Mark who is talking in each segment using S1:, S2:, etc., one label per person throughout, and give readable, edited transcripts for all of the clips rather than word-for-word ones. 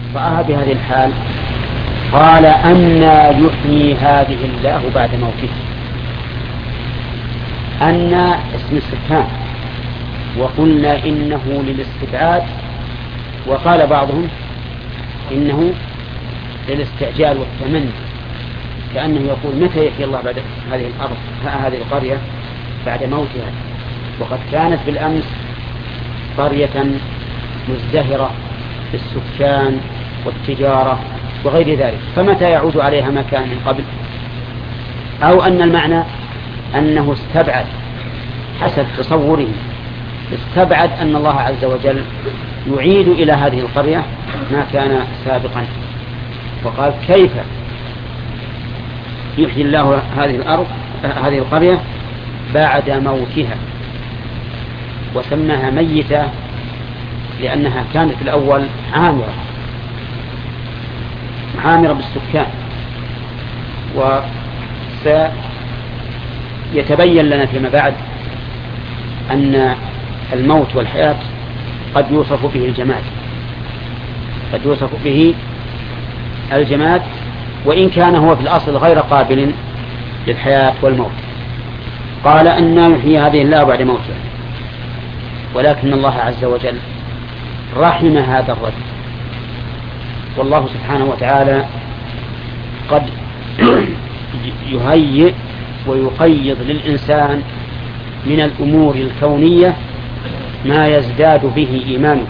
S1: رآها بهذه الحال قال أنى يحيي هذه الله بعد موته. أنى اسم استفهام، وقلنا إنه للاستبعاد، وقال بعضهم إنه للاستعجال والتمني، كأنه يقول متى يحيي الله بعد هذه الأرض هذه القرية بعد موتها، وقد كانت بالأمس قرية مزدهرة بالسكان والتجارة وغير ذلك، فمتى يعود عليها ما كان من قبل؟ أو أن المعنى أنه استبعد حسب تصوره، استبعد أن الله عز وجل يعيد إلى هذه القرية ما كان سابقا، وقال كيف يحيي الله هذه القرية بعد موتها، وسماها ميتة لأنها كانت في الأول عامرة بالسكان. وسيتبين لنا فيما بعد أن الموت والحياة قد يوصف به الجماد، وإن كان هو في الأصل غير قابل للحياة والموت. قال أن يحيي هذه الله بعد موتها، ولكن الله عز وجل رحم هذا الرجل، والله سبحانه وتعالى قد يهيئ ويقيض للإنسان من الأمور الكونية ما يزداد به إيمانه.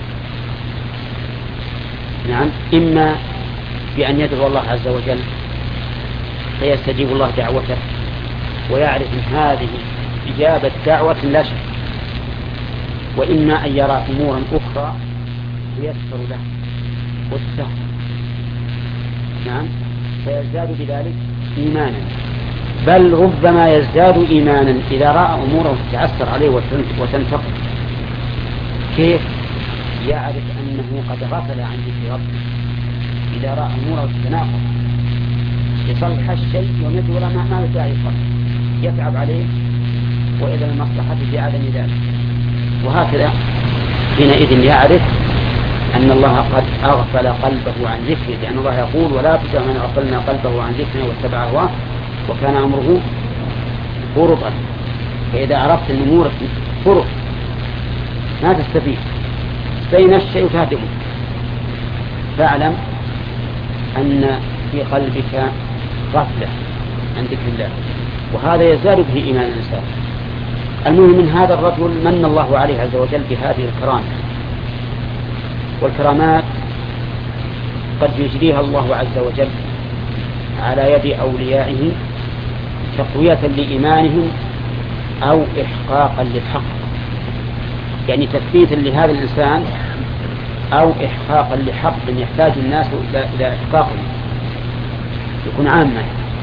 S1: نعم، إما بأن يدعو الله عز وجل فيستجيب الله دعوته ويعرف من هذه إجابة دعوة لا شك، وإما أن يرى أمورا أخرى ييسر له والسهل، نعم، فيزداد بذلك إيمانا، بل ربما يزداد إيمانا إذا رأى أموره تتعسر عليه وتنتقل. كيف؟ يعرف أنه قد غفل عن ذكر ربه، إذا رأى أموره تتناقض يصلح الشيء ويدور ما يدعي الصلح، يتعب عليه وإذا المصلحة في عدم ذلك. وهكذا حينئذ يعرف أن الله قد أغفل قلبه عن ذكره، لأن الله يقول ولا تطع من أغفلنا قلبه عن ذكرنا واتبع هواه وكان أمره فرطا. فإذا عرفت أن أمورك فرط ما تستفيد، بين الشيء وتهدمه، فاعلم أن في قلبك غفلة عن ذكر الله، وهذا يزداد به إيمان الإنسان. المهم من هذا الرجل من الله عليه عز وجل بهذه الكرامة، والكرامات قد يجريها الله عز وجل على يد أوليائه تقوية لإيمانهم أو إحقاقا للحق، يعني تثبيتا لهذا الإنسان أو إحقاقا لحق يحتاج الناس إلى إحقاقه، يكون عاما.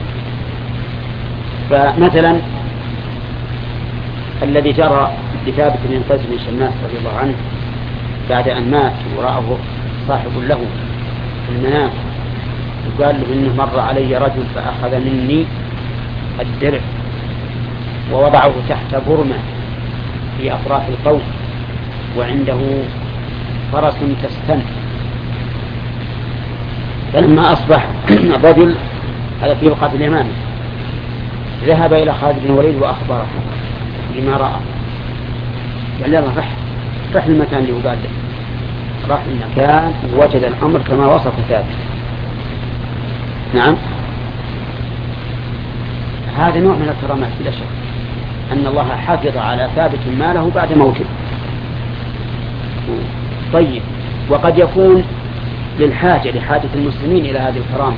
S1: فمثلا الذي جرى لثابت بن قيس بن شماس رضي الله عنه بعد أن مات ورآه صاحب له في المنام، وقال له إنه مر علي رجل فأخذ مني الدرع ووضعه تحت برمة في أطراف القوم، وعنده فرس تستن. فلما أصبح الرجل هذا في وقت الإمام ذهب إلى خالد بن الوليد وأخبره بما رأى، قال يلا رح المكان اللي وقال له، راح المكان ووجد الأمر كما وصف ثابت. نعم، هذا نوع من الكرامات بلا شك، أن الله حافظ على ثابت ماله بعد موته. طيب، وقد يكون لحاجة المسلمين إلى هذه الكرامة،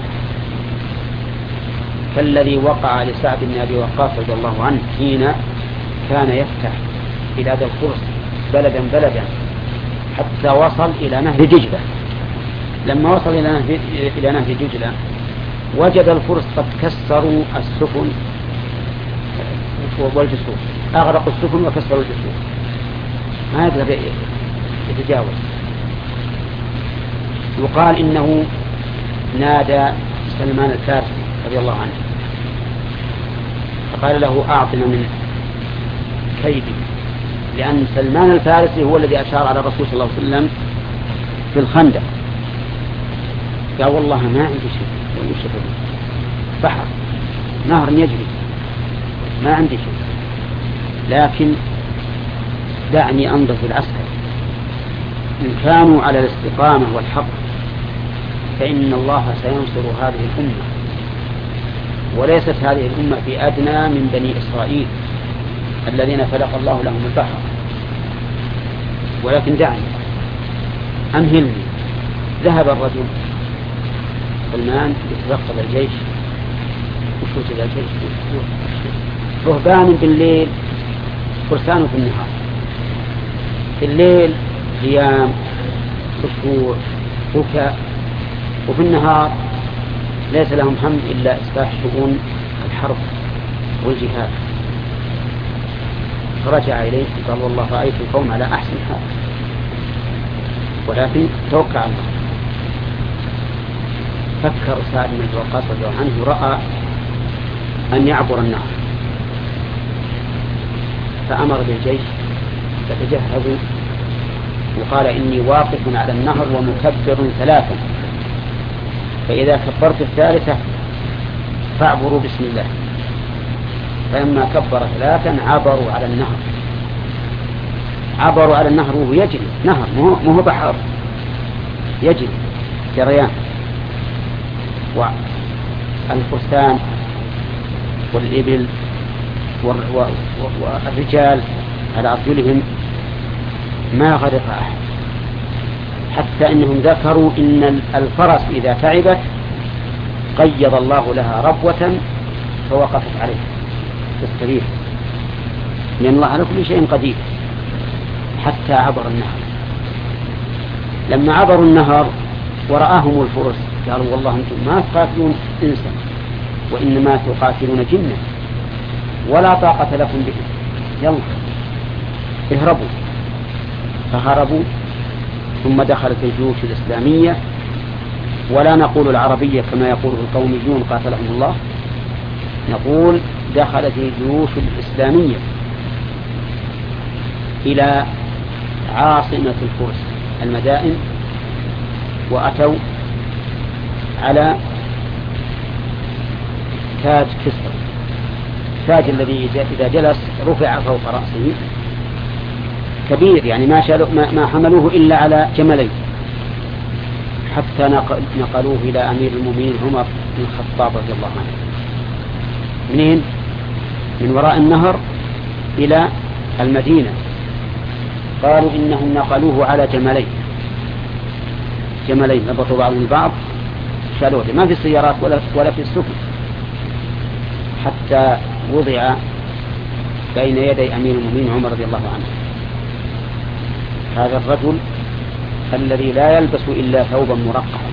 S1: فالذي وقع لسعد بن أبي وقاص رضي الله عنه حين كان يفتح بلاد الفرس بلدا حتى وصل إلى نهر دجلة. لما وصل إلى نهر دجلة وجد الفرس قد كسروا السفن والجسور، أغرقوا السفن وكسروا الجسور، ما يقدر يتجاوز. يقال إنه نادى سلمان الفارسي رضي الله عنه فقال له أعطنا من كيدي، لأن سلمان الفارسي هو الذي أشار على الرسول صلى الله عليه وسلم في الخندق قال والله ما عندي شيء. بحر نهر يجري ما عندي شيء، لكن دعني أنظر في العسكر، إن كانوا على الاستقامة والحق فإن الله سينصر هذه الأمة، وليست هذه الأمة في أدنى من بني إسرائيل الذين فلق الله لهم البحر، ولكن دعني أمهلني. ذهب الرجل سلمان يترقب الجيش، وشوت إلى الجيش رهبان بالليل، فرسان في النهار. في الليل قيام خشوع بكاء، وفي النهار ليس لهم هم إلا إصلاح شؤون الحرب والجهاد. فرجع إليه قال والله رأيت القوم على أحسن حال، ولكن توقع الله. فكر سعد بن أبي وقاص رضي الله عنه، رأى أن يعبر النهر، فأمر بالجيش فتجهزوا، وقال إني واقف على النهر ومكبر 3، فإذا كبرت الثالثة فاعبروا بسم الله. فلما كبر 3 عبروا على النهر، عبروا على النهر وهو يجري، نهر مو بحر، يجري جريان، والفرسان والإبل والرجال على أرجلهم ما غرق أحد، حتى إنهم ذكروا إن الفرس إذا تعبت قيض الله لها ربوة فوقفت عليه تستريح، لأن الله على كل شيء قدير. حتى عبر النهر. لما عبروا النهر ورآهم الفرس قالوا والله أنتم ما تقاتلون إنسا، وإنما تقاتلون جنة، ولا طاقة لكم به، يلا اهربوا. فهربوا، ثم دخلت الجيوش الإسلامية، ولا نقول العربية كما يقول القوميون قاتلهم الله، نقول دخلت الجيوش الإسلامية إلى عاصمة الفرس المدائن، وأتوا على تاج كسرى، التاج الذي إذا جلس رفع فوق رأسه، كبير يعني ما حملوه إلا على جملين، حتى نقلوه إلى أمير المؤمنين عمر بن الخطاب رضي الله عنه. منين؟ من وراء النهر إلى المدينة. قالوا إنهم نقلوه على جملين ربطوا بعضهم البعض، شالوه، ما في السيارات ولا في السفن، حتى وضع بين يدي أمير المؤمنين عمر رضي الله عنه. هذا الرجل الذي لا يلبس إلا ثوبا مرقعا،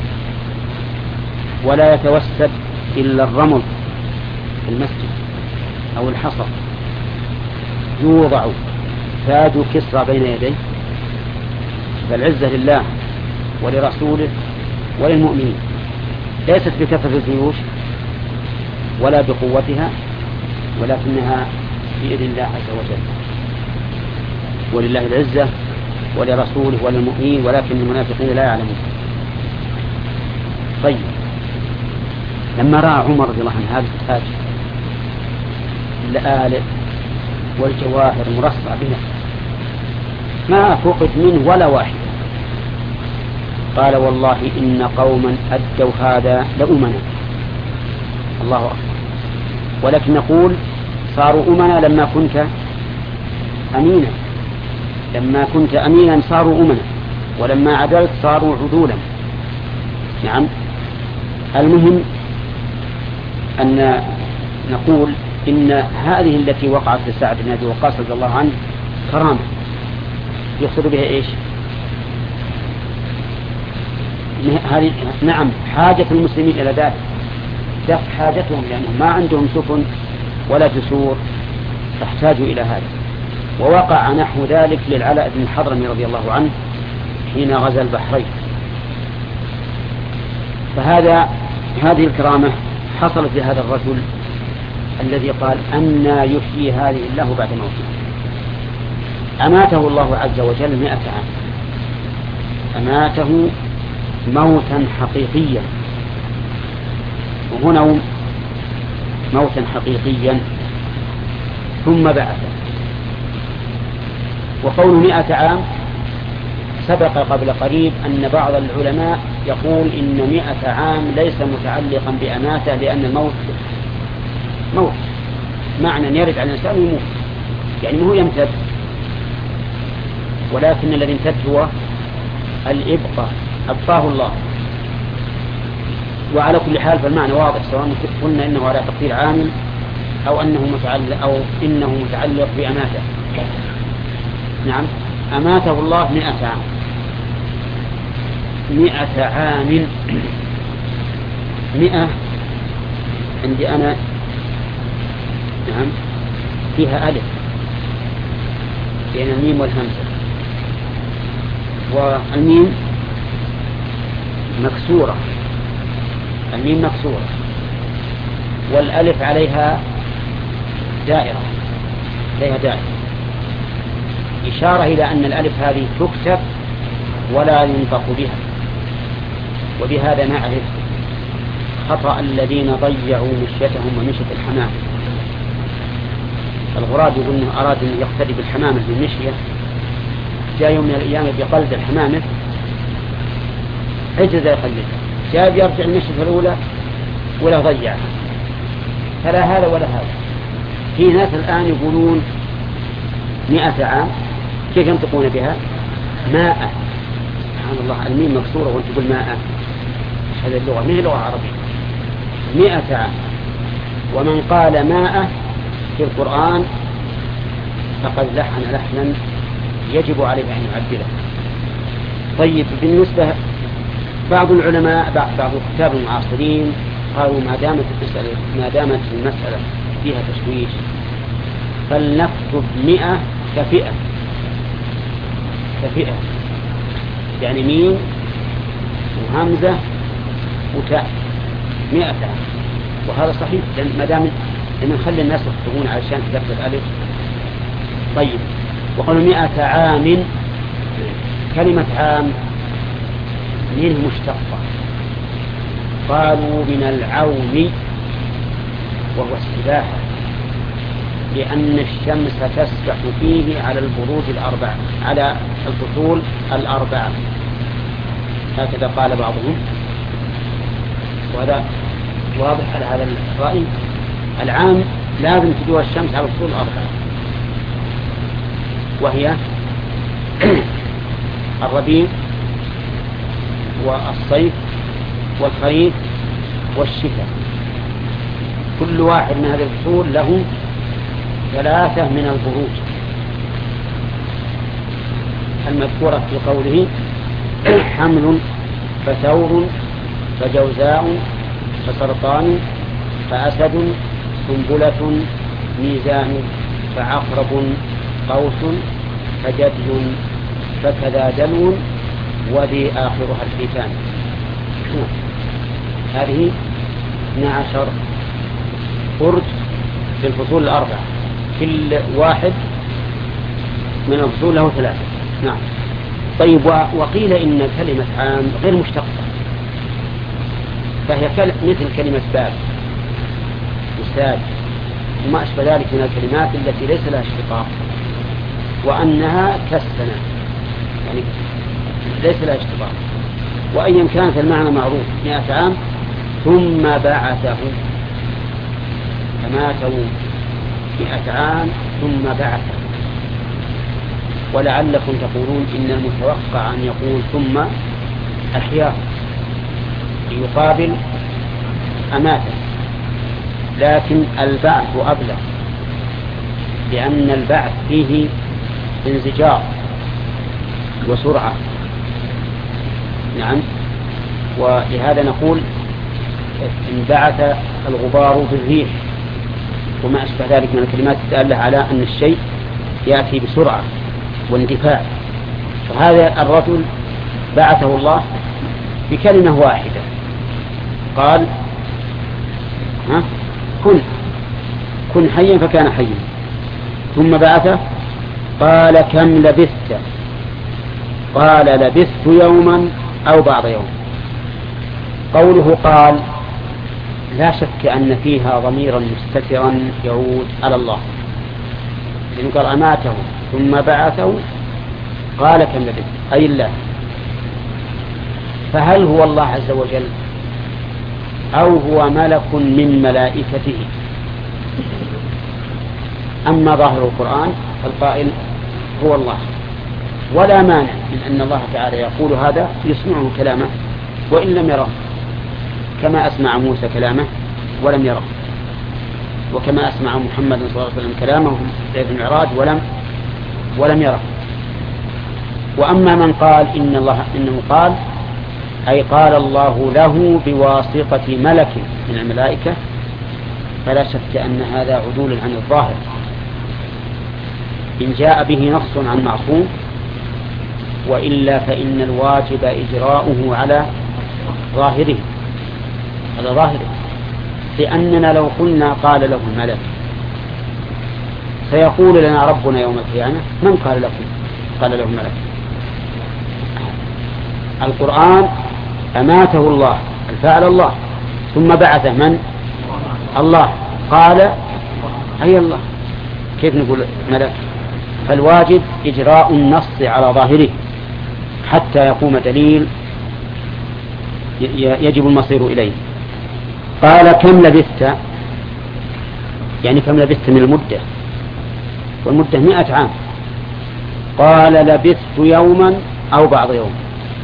S1: ولا يتوسد إلا الرمل في المسجد أو الحصى، يوضع تاج كسرى بين يديه. فالعزة لله ولرسوله وللمؤمنين، ليست بكثرة الجيوش ولا بقوتها، ولكنها بإذن الله عز وجل. ولله العزة ولرسوله وللمؤمنين، ولكن المنافقين لا يعلمون. طيب، لما رأى عمر رضي الله عنه هذا التاج اللآلئ والجواهر مرصعة بها ما فقد منه ولا واحد، قال والله إن قوما أدوا هذا لأمنا. الله أكبر. ولكن نقول صاروا أمنا لما كنت أمينا، لما كنت أمينا صاروا أمنا، ولما عدلت صاروا عدولا. نعم. المهم أن نقول إن هذه التي وقعت لسعد بن أبي وقاص رضي الله عنه كرامة، يقصد بها إيش؟ هذه نعم حاجة المسلمين إلى ذلك، دفع حاجتهم، لأنهم ما عندهم سفن ولا جسور، فاحتاجوا إلى هذا. ووقع نحو ذلك للعلاء بن الحضرمي رضي الله عنه حين غزا البحرين. هذه الكرامة حصلت لهذا الرجل الذي قال أنى يحيي هذه الله بعد موته. أماته الله عز وجل 100 عام، أماته موتا حقيقيا، وهنا موتا حقيقيا ثم بعثه. وقول 100 عام سبق قبل قريب أن بعض العلماء يقول إن 100 عام ليس متعلقا بأماته، لأن الموت موت معنى يرد على الإنسان يموت، يعني ما هو يمتد، ولكن الذي امتد هو الإبقاء، أبقاه الله. وعلى كل حال فالمعنى واضح، سواء قلنا إنه على تقدير عامل أو إنه متعلق بأماته. نعم، أماته الله 100 عام. 100 عام، 100 عندي أنا نعم فيها ألف بين الميم والهمزة، والميم مكسورة، الميم مكسورة، والألف عليها دائرة، إشارة إلى أن الألف هذه تكتب ولا ينطق بها. وبهذا نعرف خطأ الذين ضيعوا مشيتهم ومشية الحمام. الغراب يقول أنه أراد أن يقتدي بالحمامة بالمشية، جاء يوم من الأيام بقلد الحمامة عجز يقلدها، جاء يرجع المشية الأولى ولا ضيعها، فلا هذا ولا هذا. في ناس الآن يقولون 100 عام، كيف ينطقون بها؟ ماء. سبحان الله، الميم مكسورة وانت تقول ماء. هذه اللغة ما هي لغة عربية. 100 عام، ومن قال ماء في القرآن فقد لحن لحنا يجب عليه أن يعدله. طيب، بالنسبة بعض العلماء بعض الكتاب المعاصرين قالوا ما دامت المسألة فيها تشويش فلنكتب 100 كفئة، يعني ميم وهمزة وتاء، 100 عام. وهذا صحيح، لأن ما دام نخلي الناس يكتبون علشان تكتب الألف. طيب، وقالوا 100 عام، كلمة عام منه مشتقة، قالوا من العوم وهو السباحة، لأن الشمس تسبح فيه على البروج الأربعة، على الفصول الأربعة، هكذا قال بعضهم، وهذا واضح على هذا الرأي. العام لازم تدور الشمس على الفصول الأربعة، وهي الربيع والصيف والخريف والشتاء. كل واحد من هذه الفصول له 3 من البروج المذكورة في قوله حمل فثور فجوزاء فسرطان فأسد سنبلة ميزان فعقرب قوس فجدي فكذا دلو وذي آخرها الحيتان. هذه 12 برج في الفصول الأربعة، كل واحد من الفصول له 3. نعم. طيب، وقيل إن كلمة عام غير مشتقة، فهي مثل كلمة باب وساد وما أشبه ذلك من الكلمات التي ليس لها اشتقاق، وأنها كالسنة، يعني ليس لها اشتقاق. وأيا كانت المعنى معروف، 100 عام ثم بعثه، فماتوا 100 عام ثم بعثه. ولعلكم تقولون إن المتوقع أن يقول ثم أحياه ليقابل أماته، لكن البعث أبلغ، لأن البعث فيه انزجار وسرعة. نعم. ولهذا نقول إن بعث الغبار بالريح وما أشبه ذلك من الكلمات الدالة على أن الشيء يأتي بسرعة واندفاع. فهذا الرجل بعثه الله بكلمة واحدة، قال كن حيا فكان حيا، ثم بعثه قال كم لبثت؟ قال لبثت يوما أو بعض يوم. قوله قال لا شك أن فيها ضميرا مستترا يعود على الله، لأنه قال أماته ثم بعثه قال كم لبثت، أي الله. فهل هو الله عز وجل أو هو ملك من ملائكته؟ أما ظاهر القرآن فالقائل هو الله، ولا مانع من أن الله تعالى يقول هذا يسمعه كلامه وإن لم يره، كما أسمع موسى كلامه ولم يره، وكما أسمع محمد صلى الله عليه وسلم كلامه في المعراج ولم يره. وأما من قال إنه قال أي قال الله له بواسطة ملك من الملائكة، فلا شك أن هذا عدول عن الظاهر. إن جاء به نص عن معصوم، وإلا فإن الواجب إجراؤه على ظاهره، لأننا لو قلنا قال له الملك سيقول لنا ربنا يوم القيامة من قال له الملك؟ القرآن أماته الله، الفعل الله، ثم بعثه من؟ الله، قال أي الله، كيف نقول ملك؟ فالواجب إجراء النص على ظاهره حتى يقوم دليل يجب المصير إليه. قال كم لبثت، يعني كم لبثت من المدة، والمدة 100 عام. قال لبثت يوما أو بعض يوم.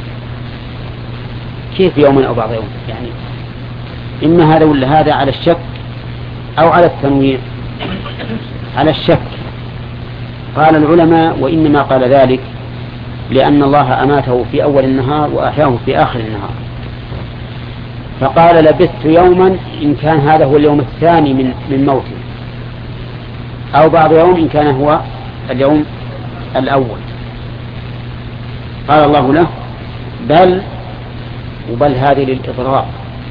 S1: كيف يوما أو بعض يوم؟ يعني إما هذا ولا هذا، على الشك أو على التنويع؟ على الشك. قال العلماء وإنما قال ذلك لأن الله أماته في أول النهار وأحياه في آخر النهار، فقال لبثت يوما إن كان هذا هو اليوم الثاني من موته، أو بعض يوم إن كان هو اليوم الأول. قال الله له بل هذه للإضرار،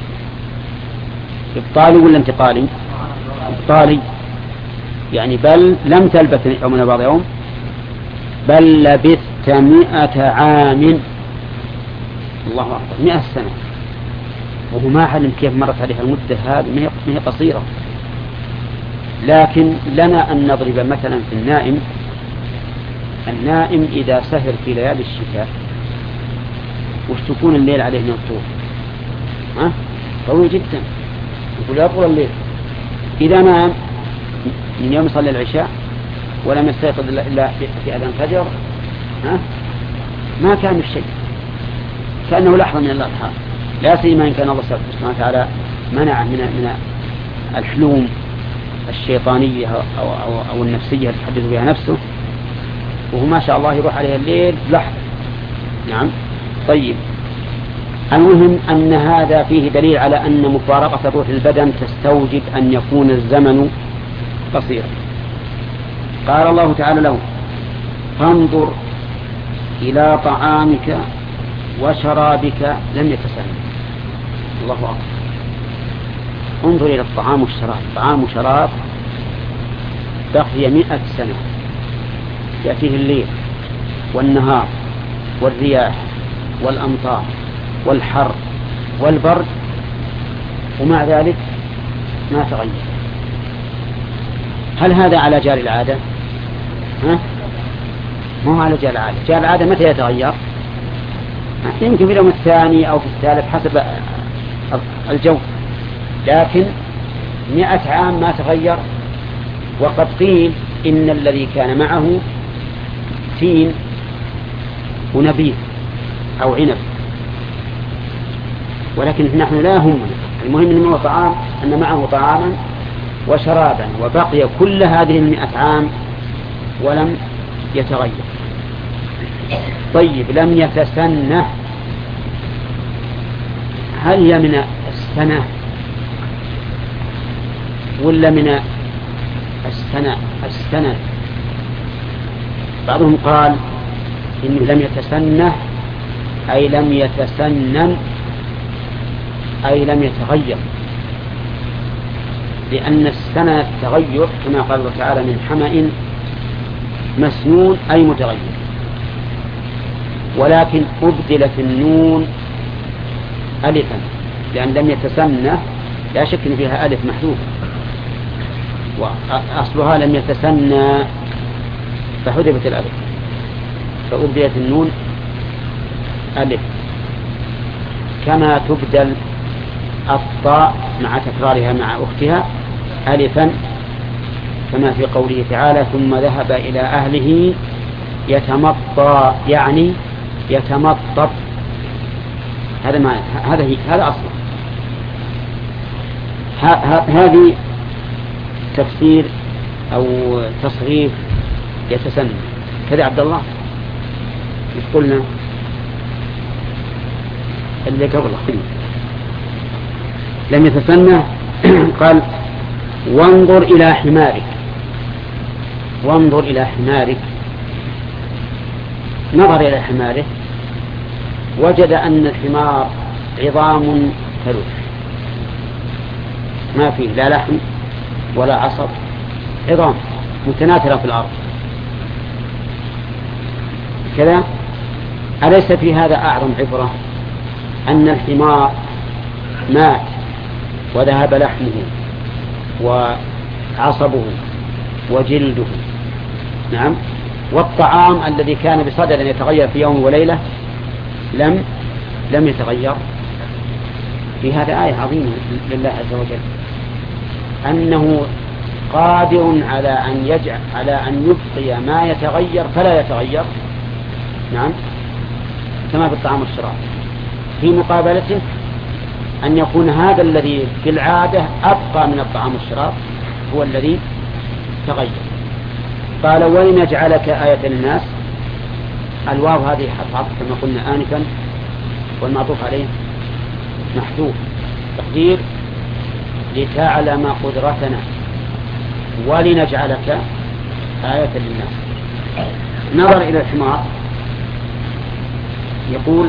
S1: إبطالي ولا انتقالي؟ إبطالي، يعني بل لم تلبث يوم بعض يوم، بل لبثت 100 عام. الله أكبر، 100 سنة، وهو ما علم كيف مرت عليها المدة هذه، ما هي قصيرة. لكن لنا أن نضرب مثلا في النائم إذا سهر في ليالي الشتاء وش تكون الليل عليه من الطول؟ طويل جدا، يقول يطول الليل. إذا نام من يوم يصلي العشاء ولم يستيقظ إلا في أذان الفجر، ما كان الشيء، كأنه لحظة من الأضحى. لا سيما إن كان الله سبحانه وتعالى منع من الحلوم الشيطانية أو النفسية تحدث بها نفسه، وهو ما شاء الله يروح عليه الليل لحظة. نعم. طيب، المهم أن هذا فيه دليل على أن مفارقة الروح للبدن تستوجب أن يكون الزمن قصيرا. قال الله تعالى له فانظر إلى طعامك وشرابك لم يتسنى. الله أكبر، انظر إلى الطعام والشراب، طعام وشراب بقي 100 سنة، يأتيه الليل والنهار والرياح والأمطار والحر والبرد، ومع ذلك ما تغير. هل هذا على جال العادة؟ ما هو على جال العادة. جال العادة متى يتغير؟ يمكن في اليوم الثاني أو في الثالث حسب الجو، لكن 100 عام ما تغير. وقد قيل إن الذي كان معه تين ونبيذ أو عنب، ولكن نحن لا يهمنا، المهم أن معه طعاما وشرابا، وبقي كل هذه 100 عام ولم يتغير. طيب، لم يتسنه، هل هي من السنة ولا من السنة؟ بعضهم قال إنه لم يتسنه أي لم يتسنن أي لم يتغير، لأن السنة التغير كما قال الله تعالى من حمأ مسنون أي متغير، ولكن أبدلت النون ألفا لأن لم يتسنى لا شك إن فيها ألف محذوف، وأصلها لم يتسنى فحذفت الألف فأبدلت النون ألف، كما تبدل الطاء مع تكرارها مع أختها ألفا، كما في قوله تعالى ثم ذهب إلى أهله يتمطى، يعني يتمطط، هذا أصله. هذه تفسير أو تصريف يتسنى كذا. عبد الله قلنا اللي قبله لم يتسنى قال وانظر إلى حمارك، وانظر إلى حمارك، نظر إلى حماره وجد أن الحمار عظام ثلث، ما فيه لا لحم ولا عصب، عظام متناثرة في الأرض كذا. أليس في هذا أعظم عبرة أن الحمار مات وذهب لحمه وعصبه وجلده، نعم، والطعام الذي كان بصدد أن يتغير في يوم وليلة لم يتغير. في هذا آية عظيمة لله عز وجل أنه قادر على أن يبقي ما يتغير فلا يتغير، نعم، كما في الطعام والشراب، في مقابلته أن يكون هذا الذي في العادة أبقى من الطعام والشراب هو الذي تغير. قال ولنجعلك آية للناس، الواو هذه حرف كما قلنا آنفا، والمعطوف عليه محذوف، تقدير لتعلم قدرتنا ولنجعلك آية للناس. نظر إلى الحمار يقول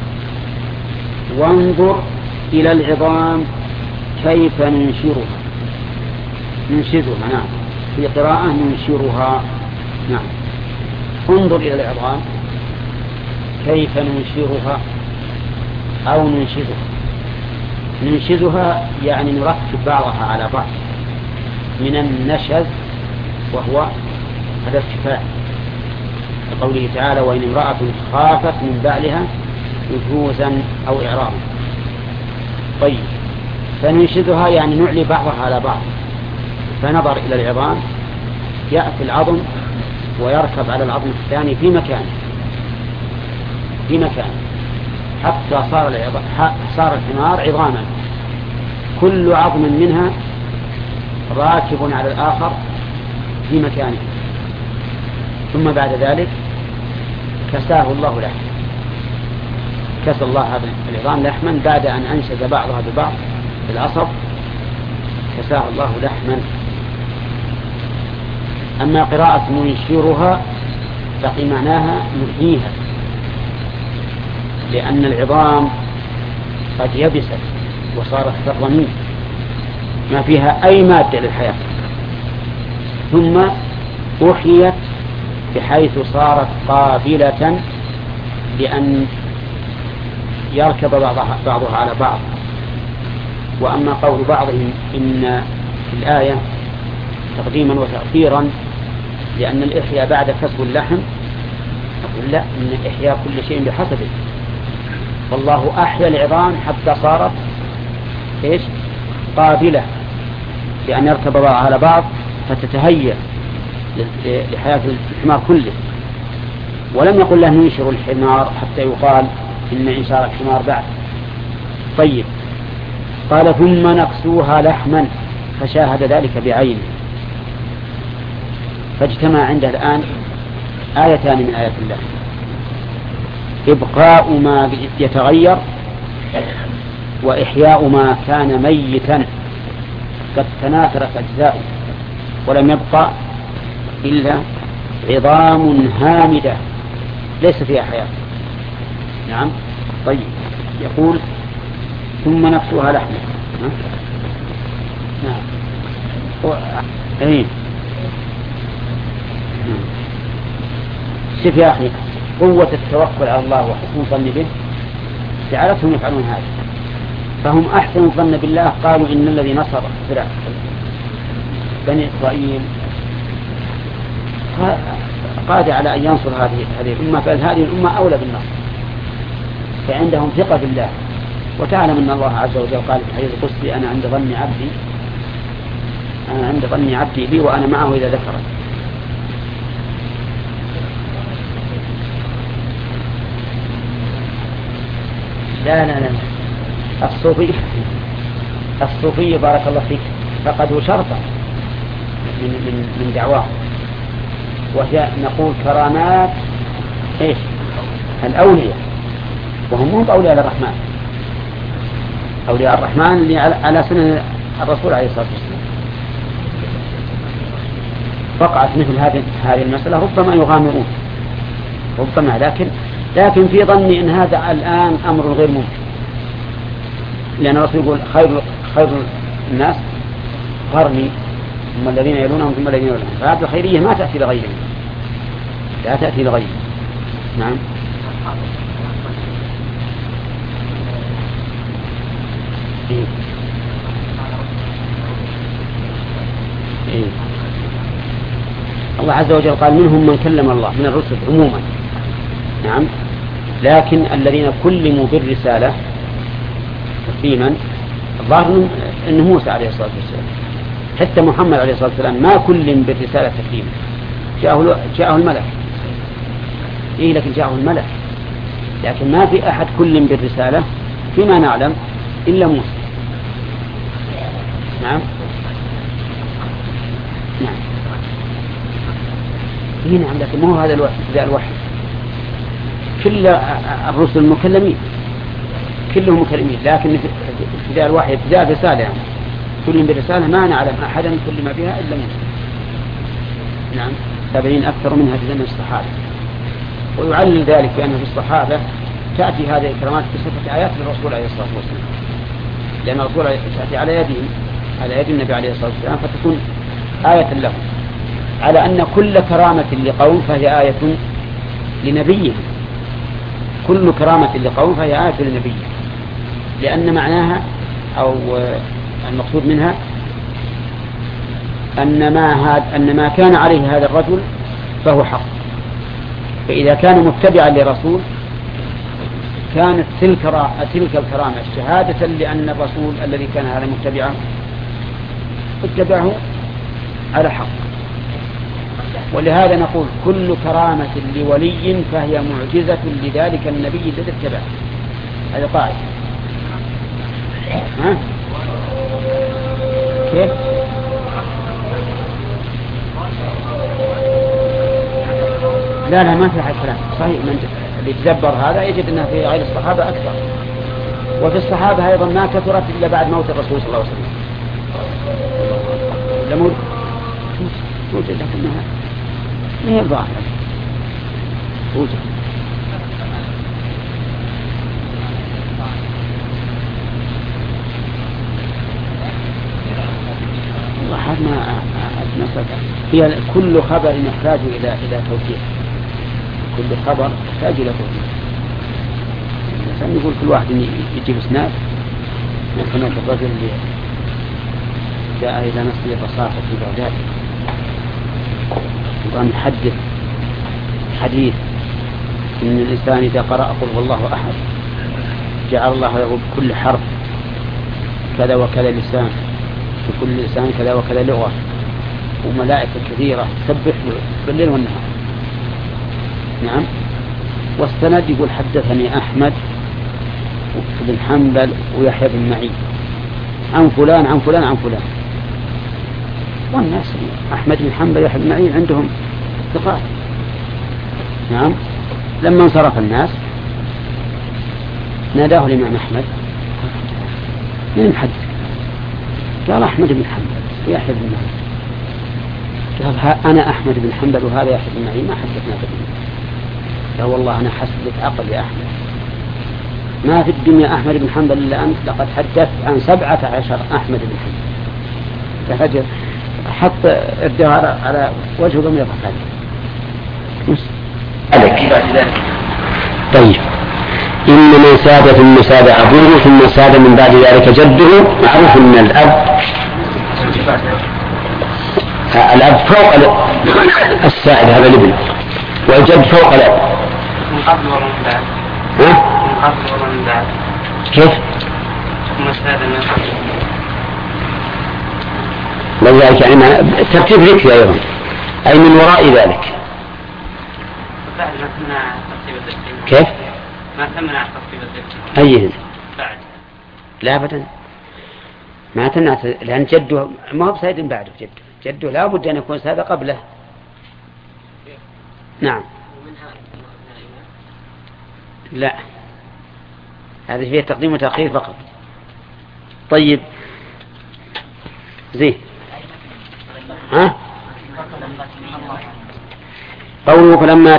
S1: وانظر إلى العظام كيف ننشزها، نعم، في قراءة ننشرها، نعم، انظر إلى العظام كيف ننشرها أو ننشزها يعني نركب بعضها على بعض من النشز، وهو الارتفاع، لقوله تعالى وإن امرأة خافت من بعلها نشوزا أو إعراضا. طيب، فننشزها يعني نعلي بعضها على بعض، فنظر إلى العظام يأتي العظم ويركب على العظم الثاني في مكان حتى صار الحمار عظاما، كل عظم منها راكب على الآخر في مكانه، ثم بعد ذلك كساه الله لحما، كسى الله هذا العظام لحما بعد أن أنشز بعضها ببعض في العصب، كساه الله لحما. أما قراءة ننشرها فقي معناها نحييها، لأن العظام قد يبست وصارت كالرميم ما فيها أي مادة للحياة، ثم أحيت بحيث صارت قابلة لأن يركب بعضها على بعض. وأما قول بعضهم إن الآية تقديما وتأخيرا لأن الإحياء بعد كسب اللحم، أقول لا، إن الإحياء كل شيء بحسبه، والله أحيا العظام حتى صارت قابلة لأن يركب بعضها على بعض فتتهيأ لحياة الحمار كله. ولم يقل له ننشر الحمار حتى يقال إن إنشار الحمار بعد. طيب، قال ثم نقسوها لحما، فشاهد ذلك بعينه، فاجتمع عنده الآن آيتان من آيات الله: إبقاء ما يتغير، وإحياء ما كان ميتا قد تناثرت أجزاؤه ولم يبقى إلا عظام هامدة ليس فيها حياة. نعم. طيب، يقول ثم نقسوها لحما. نعم. شوف يا أخي، قوة التوكل على الله وحسن الظن به جعلتهم يفعلون هذا. فهم أحسن الظن بالله. قالوا إن الذي نصر بني إسرائيل قادر على أن ينصر هذه الأمة، بل هذه الأمة أولى بالنصر، فعندهم ثقة بالله. وتعلم أن الله عز وجل قال في الحديث القدسي: أنا عند ظن عبدي بي وأنا معه إذا ذكرني. لا الصوفية بارك الله فيك فقدوا شرطا من دعواهم، وهي نقول كرامات ايش الأولياء، وهم هم أولياء الرحمن، أولياء الرحمن اللي على سنة الرسول عليه الصلاة والسلام. وقعت مثل هذه المسألة ربما يغامرون ربما، لكن في ظني أن هذا الآن أمر غير ممكن، لأن الرسول يقول خير الناس قرني ثم الذين يلونهم ثم الذين يلونهم، فهذه الخيرية ما تأتي لغيرهم، لا تأتي لغيرهم. نعم. إيه. الله عز وجل قال: منهم من كلم الله من الرسل عموما. نعم. لكن الذين كلموا بالرسالة تكليما الظاهر أن موسى عليه الصلاة والسلام، حتى محمد عليه الصلاة والسلام ما كلم بالرسالة تكليما، جاءه الملك. إيه لكن جاءه الملك، لكن ما في أحد كلم بالرسالة فيما نعلم إلا موسى. نعم. نعم لكن ما هو هذا الوحي. كل الرسل المكلمين كلهم مكلمين، لكن في ذا الوحي في ذا الرسالة يعني كلهم بالرسالة ما نعلم أحدا كلم بها إلا موسى. نعم. 70 أكثر منها في زمن الصحابة. ويعلل ذلك بأن في الصحابة تأتي هذه الكرامات بصفة آيات للرسول عليه الصلاة والسلام، لأن الرسول تأتي على يد النبي عليه الصلاة والسلام فتكون آية له، على أن كل كرامة لقوم فهي آية لنبيه، كل كرامة لقوم فهي آية لنبيه، لأن معناها أو المقصود منها أن ما كان عليه هذا الرجل فهو حق، فإذا كان متبعا لرسول كانت تلك الكرامة شهادة لأن الرسول الذي كان هذا متبعا اتبعه على حق. ولهذا نقول كل كرامة لولي فهي معجزة لذلك النبي الذي اتبعه. هذا قاعدة. ها؟ كيف؟ لا ما في أحد كلام صحيح. من يتدبر هذا يجد أنه في غير الصحابة أكثر، وفي الصحابة أيضا ما كثرت إلا بعد موت الرسول صلى الله عليه وسلم. لم توجد لكنها ما هي ظاهرة توجد. والله هذا هي كل خبر يحتاج إلى توجيه، كل خبر يحتاج إلى توجيه. مثلا يقول كل واحد يجيب اسناد مثلا الرجل اللي جاء إلى مسجد الرصافة في بغداد وأن يحدث حديث إن الإنسان إذا قرأ قل هو الله أحد جعل الله له بكل حرف كذا وكذا لسان، في كل لسان كذا وكذا لغة، وملائكة كثيرة تسبح بالليل والنهار. نعم. والسند يقول حدثني أحمد بن حنبل ويحيى بن معين عن فلان عن فلان عن فلان، والناس أحمد بن حنبل ويحيى بن معين عندهم ثقات. نعم. لما انصرف الناس ناداه الإمام أحمد من محدث؟ قال أحمد بن حنبل ويحيى بن معين. قال أنا أحمد بن حنبل وهذا يحيى بن معين ما حدثنا به. قال والله أنا حسبت عقل يا أحمد، ما في الدنيا أحمد بن حنبل إلا أنت، لقد حدثت عن 17 أحمد بن حنبل. فهجر حط الدهار على وجهه ضمن الرحال. طيب
S2: إن من ساد ثم ساد أبوه ثم ساد من بعد ذلك جده معروف أن الأب فوق السائد هذا الابن، والجد فوق الأب.
S3: من قبل ومن بعد. من قبل ومن بعد.
S2: كيف؟
S3: ثم ساد من قبل.
S2: لذلك يعني الترتيب ذكري أيضا، أي من وراء ذلك.
S3: بعد ما تمنع ترتيب الذكر.
S2: كيف؟
S3: ما تمنع ترتيب الذكر.
S2: أيه؟
S3: بعد.
S2: لا أبدا ما تمنع، لأن جده ما هو بسيد بعده، جده لا بد أن يكون ساد قبله. نعم. لا، هذا فيه تقديم وتأخير فقط. طيب زين. ها؟ قوله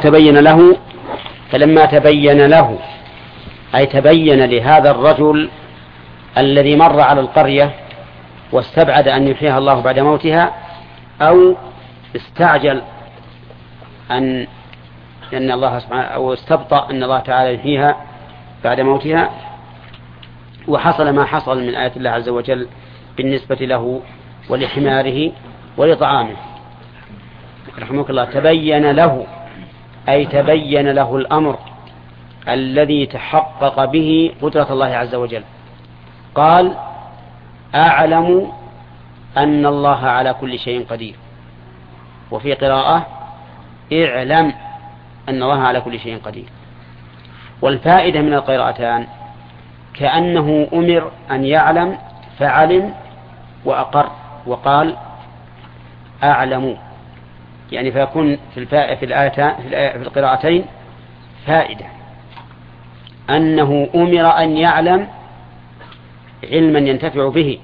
S2: فلما تبين له أي تبين لهذا الرجل الذي مر على القرية واستبعد أن يحييها الله بعد موتها، أو استعجل أن الله سبحانه، أو استبطأ أن الله تعالى يحييها بعد موتها، وحصل ما حصل من آيات الله عز وجل بالنسبة له ولحماره ولطعامه. رحمك الله. تبين له أي تبين له الأمر الذي تحقق به قدرة الله عز وجل. قال أعلم أن الله على كل شيء قدير، وفي قراءة اعلم أن الله على كل شيء قدير. والفائدة من القراءتان كأنه أمر أن يعلم فعلم وأقر وقال أعلم، يعني فيكون في القراءتين فائدة أنه أمر أن يعلم علما ينتفع به،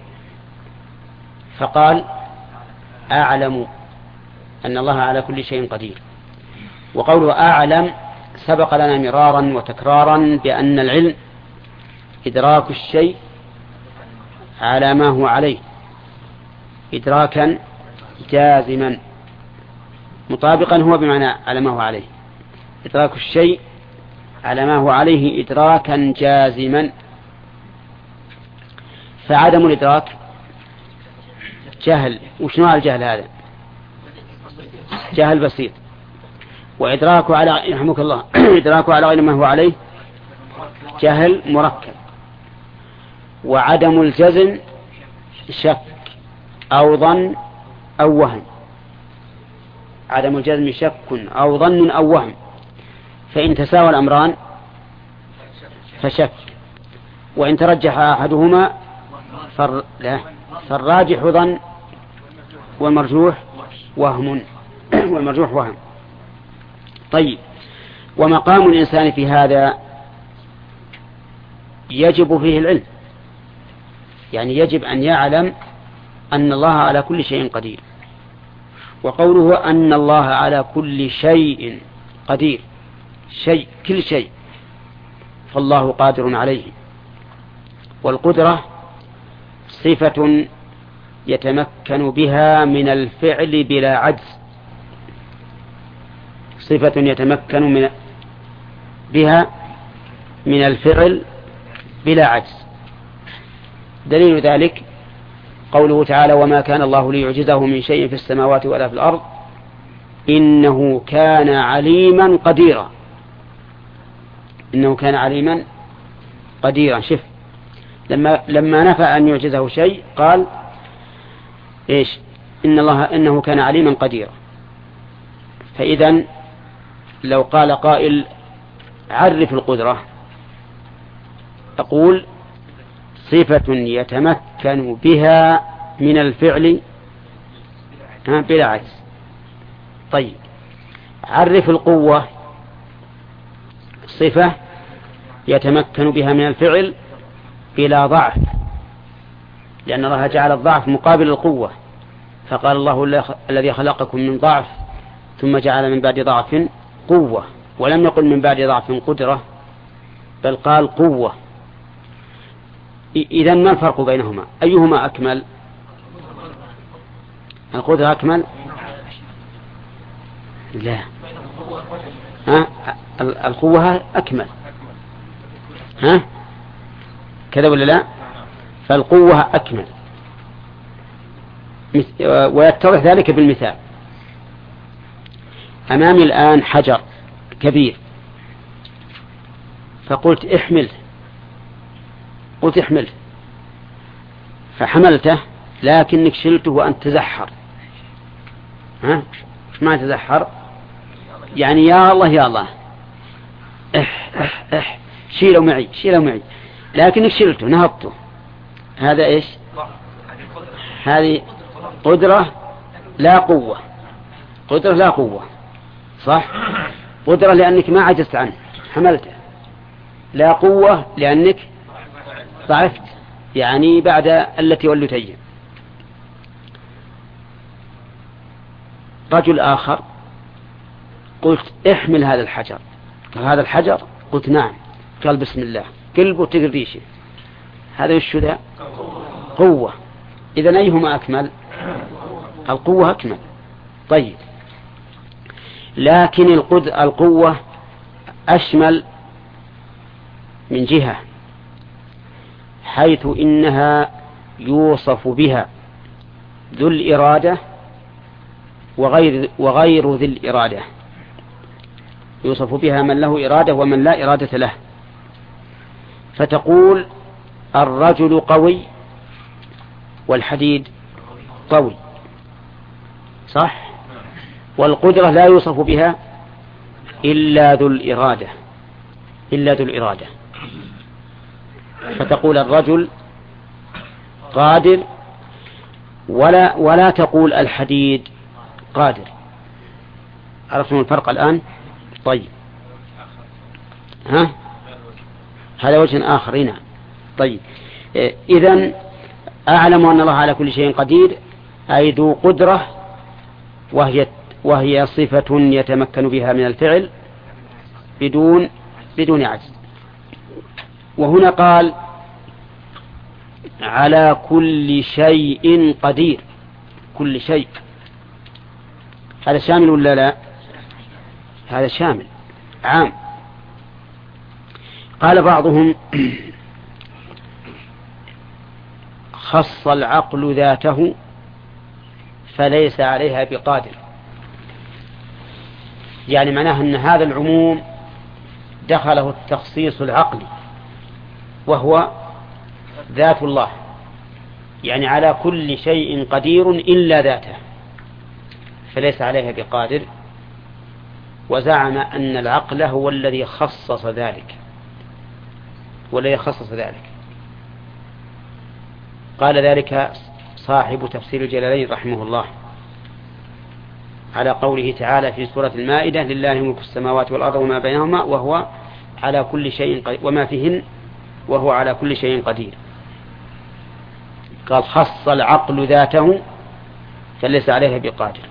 S2: فقال أعلم أن الله على كل شيء قدير. وقوله أعلم سبق لنا مرارا وتكرارا بأن العلم إدراك الشيء على ما هو عليه إدراكا جازما مطابقا، هو بمعنى على ما هو عليه، إدراك الشيء على ما هو عليه إدراكا جازما. فعدم الإدراك جهل. وش نوع الجهل هذا؟ جهل بسيط. وإدراكه على يرحمك الله إدراكه على غير ما هو عليه جهل مركب. وعدم الجزم شك أو ظن أو وهم. عدم الجزم شك أو ظن أو وهم، فإن تساوى الأمران فشك، وإن ترجح أحدهما فالراجح ظن والمرجوح وهم والمرجوح وهم. طيب، ومقام الإنسان في هذا يجب فيه العلم، يعني يجب أن يعلم أن الله على كل شيء قدير. وقوله أن الله على كل شيء قدير، شيء كل شيء، فالله قادر عليه. والقدرة صفة يتمكن بها من الفعل بلا عجز، صفة يتمكن بها من الفعل بلا عجز. دليل ذلك قوله تعالى وما كان الله ليعجزه من شيء في السماوات ولا في الأرض إنه كان عليما قديرا. إنه كان عليما قديرا. شف لما نفى أن يعجزه شيء قال إيش؟ إنه كان عليما قديرا. فإذا لو قال قائل عرف القدرة، أقول صفة يتمكن بها من الفعل بلا عجز. طيب، عرف القوة، صفة يتمكن بها من الفعل بلا ضعف، لأن الله جعل الضعف مقابل القوة، فقال الله الذي خلقكم من ضعف ثم جعل من بعد ضعف قوة، ولم يقل من بعد ضعف قدرة، بل قال قوة. إذن ما الفرق بينهما؟ أيهما أكمل؟ القدرة أكمل؟ لا، القوة أكمل. ها كذا ولا لا؟ فالقوة أكمل. ويتضح ذلك بالمثال. أمامي الآن حجر كبير، فقلت احمله، قلت احمله، فحملته، لكنك شلته وأنت تزحر. ها ايش معنى تزحر؟ يعني يا الله يا الله، شيلوا معي شيلوا معي، لكنك شلته نهضته. هذا ايش؟ هذه قدرة لا قوة، قدرة لا قوة، صح؟ قدرة لأنك ما عجزت عنه حملته، لا قوة لأنك ضعفت، يعني بعد التي ولتيه. رجل آخر قلت احمل هذا الحجر، قال هذا الحجر، قلت نعم، قال بسم الله، قلبه تقرديشه. هذا وش ذا؟ قوة. إذن أيهما أكمل؟ القوة أكمل. طيب، لكن القوة أشمل من جهة، حيث إنها يوصف بها ذو الإرادة وغير ذي الإرادة. يوصف بها من له إرادة ومن لا إرادة له. فتقول الرجل قوي والحديد قوي، صح؟ والقدرة لا يوصف بها إلا ذو الإرادة، إلا ذو الإرادة. فتقول الرجل قادر ولا تقول الحديد قادر. عرفتم الفرق الآن؟ طيب، ها هذا وجه آخر هنا. طيب، إذن أعلم أن الله على كل شيء قدير، أي ذو قدرة، وهي صفة يتمكن بها من الفعل بدون عجز. وهنا قال على كل شيء قدير، كل شيء، هذا شامل ولا لا؟ هذا شامل عام. قال بعضهم خص العقل ذاته فليس عليها بقادر، يعني معناه أن هذا العموم دخله التخصيص العقلي وهو ذات الله، يعني على كل شيء قدير إلا ذاته فليس عليها بقادر. وزعم أن العقل هو الذي خصص ذلك، والذي خصص ذلك. قال ذلك صاحب تفسير الجلالين رحمه الله على قوله تعالى في سورة المائدة لله ملك السماوات والأرض وما بينهما وهو على كل شيء وما فيهن وهو على كل شيء قدير. قال خص العقل ذاته فليس عليها بقادر.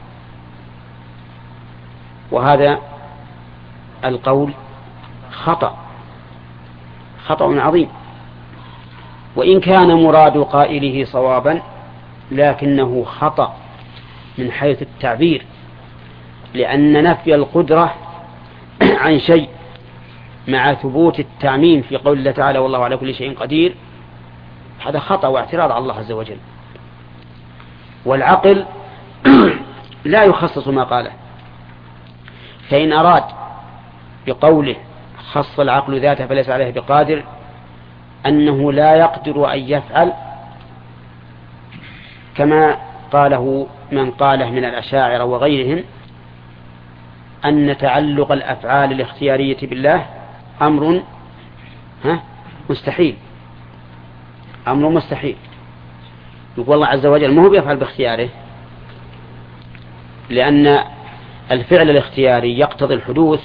S2: وهذا القول خطأ عظيم، وإن كان مراد قائله صوابا لكنه خطأ من حيث التعبير، لأن نفي القدرة عن شيء مع ثبوت التعميم في قول الله تعالى والله على كل شيء قدير هذا خطأ واعتراض على الله عز وجل. والعقل لا يخصص ما قاله، فإن أراد بقوله خص العقل ذاته فليس عليه بقادر أنه لا يقدر أن يفعل كما قاله من قاله من الأشاعرة وغيرهم أن تعلق الأفعال الاختيارية بالله أمر مستحيل، أمر مستحيل. يقول الله عز وجل ما هو بيفعل باختياره، لأن الفعل الاختياري يقتضي الحدوث،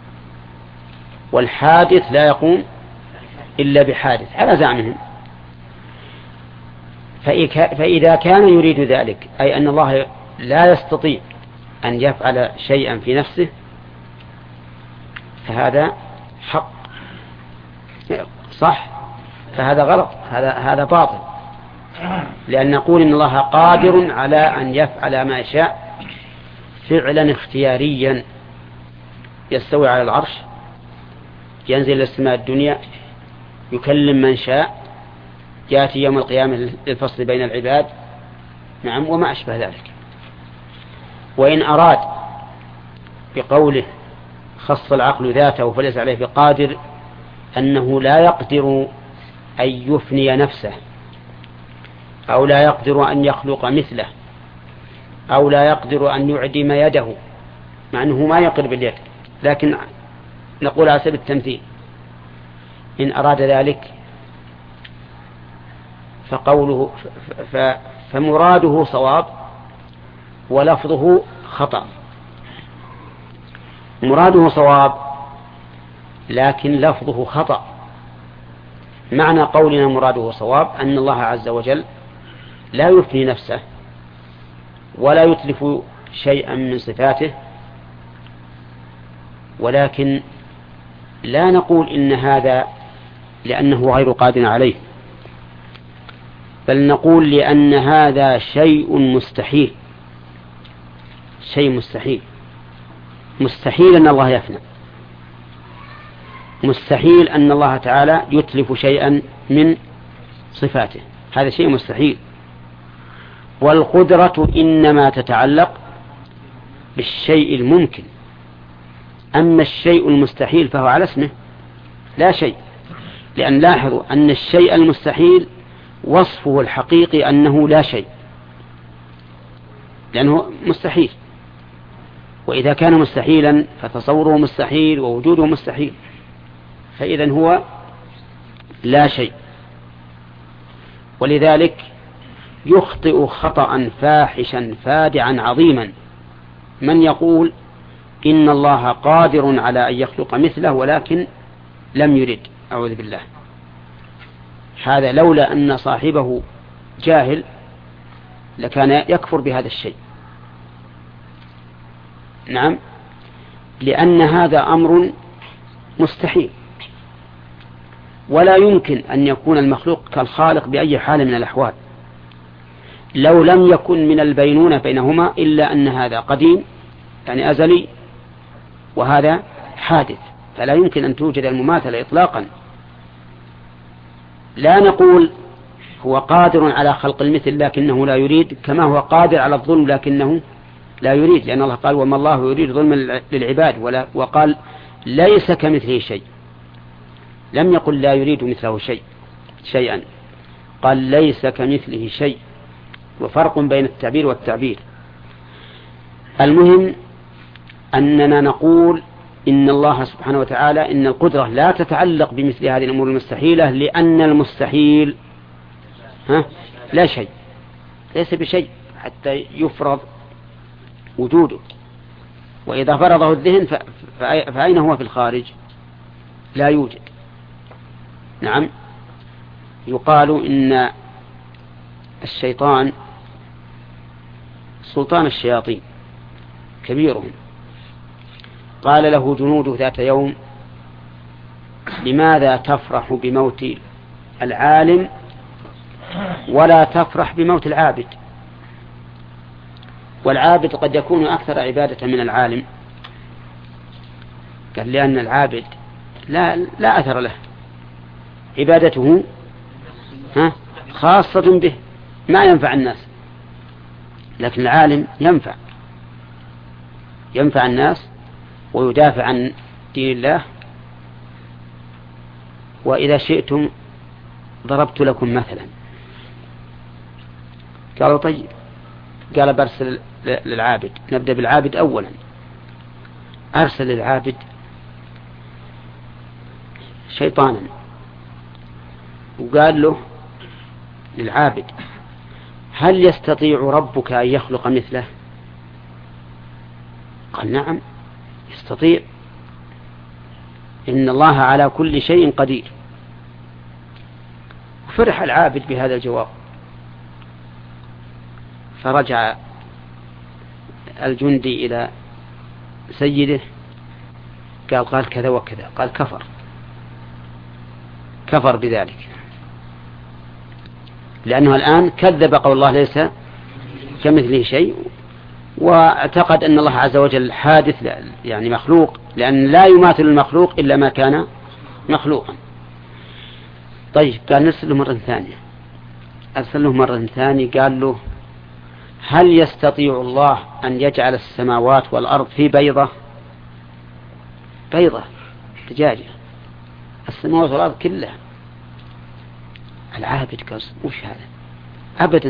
S2: والحادث لا إلا بحادث على زعمهم. فإذا كان يريد ذلك أي أن الله لا يستطيع أن يفعل شيئا في نفسه فهذا حق صح، فهذا غلط، هذا باطل. لأن نقول إن الله قادر على أن يفعل ما يشاء فعلا اختياريا، يستوي على العرش، ينزل إلى السماء الدنيا، يكلم من شاء، يأتي يوم القيامة للفصل بين العباد، نعم، وما أشبه ذلك. وإن أراد بقوله خص العقل ذاته فليس عليه بقادر أنه لا يقدر أن يفني نفسه، أو لا يقدر أن يخلق مثله، أو لا يقدر أن يعدم يده، مع أنه ما يقدر باليد، لكن نقول على سبيل التمثيل إن أراد ذلك فقوله فمراده صواب ولفظه خطأ. مراده صواب لكن لفظه خطأ. معنى قولنا مراده صواب أن الله عز وجل لا يفني نفسه ولا يتلف شيئا من صفاته، ولكن لا نقول إن هذا لأنه غير قادر عليه، بل نقول لأن هذا شيء مستحيل. شيء مستحيل. مستحيل أن الله يفنى، مستحيل أن الله تعالى يتلف شيئا من صفاته، هذا شيء مستحيل. والقدرة إنما تتعلق بالشيء الممكن، أما الشيء المستحيل فهو على اسمه لا شيء، لأن لاحظوا أن الشيء المستحيل وصفه الحقيقي أنه لا شيء، لأنه مستحيل، وإذا كان مستحيلا فتصوره مستحيل ووجوده مستحيل، فإذن هو لا شيء. ولذلك يخطئ خطأ فاحشا فادعا عظيما من يقول إن الله قادر على أن يخلق مثله ولكن لم يرد، أعوذ بالله. هذا لولا أن صاحبه جاهل لكان يكفر بهذا الشيء. نعم، لأن هذا أمر مستحيل، ولا يمكن أن يكون المخلوق كالخالق بأي حال من الأحوال، لو لم يكن من البينونة بينهما إلا أن هذا قديم يعني أزلي وهذا حادث، فلا يمكن أن توجد المماثلة إطلاقا. لا نقول هو قادر على خلق المثل لكنه لا يريد، كما هو قادر على الظلم لكنه لا يريد، لأن الله قال وما الله يريد ظلما للعباد، وقال ليس كمثله شيء، لم يقل لا يريد مثله شيئا، قال ليس كمثله شيء، وفرق بين التعبير والتعبير. المهم أننا نقول إن الله سبحانه وتعالى إن القدرة لا تتعلق بمثل هذه الأمور المستحيلة، لأن المستحيل لا شيء، ليس بشيء حتى يفرض وجوده، وإذا فرضه الذهن فأين هو في الخارج؟ لا يوجد. نعم، يقال إن الشيطان سلطان الشياطين كبيرهم، قال له جنوده ذات يوم لماذا تفرح بموت العالم ولا تفرح بموت العابد؟ والعابد قد يكون أكثر عبادة من العالم. قال لأن العابد لا أثر له، عبادته خاصة به ما ينفع الناس، لكن العالم ينفع الناس ويدافع عن دين الله. وإذا شئتم ضربت لكم مثلا. قالوا طيب، قال برسل للعابد، نبدأ بالعابد أولا. أرسل للعابد شيطانا وقال له للعابد هل يستطيع ربك أن يخلق مثله؟ قال نعم يستطيع، إن الله على كل شيء قدير. فرح العابد بهذا الجواب، فرجع الجندي إلى سيده قال كذا وكذا، قال كفر بذلك، لأنه الآن كذب قول الله ليس كمثله شيء، واعتقد أن الله عز وجل حادث يعني مخلوق، لأن لا يماثل المخلوق إلا ما كان مخلوقا. طيب قال نرسل له مرة ثانية، أرسل له مرة ثانية قال له هل يستطيع الله أن يجعل السماوات والأرض في بيضة دجاجة، السماوات والأرض كلها؟ العابد قال وش هذا؟ أبدا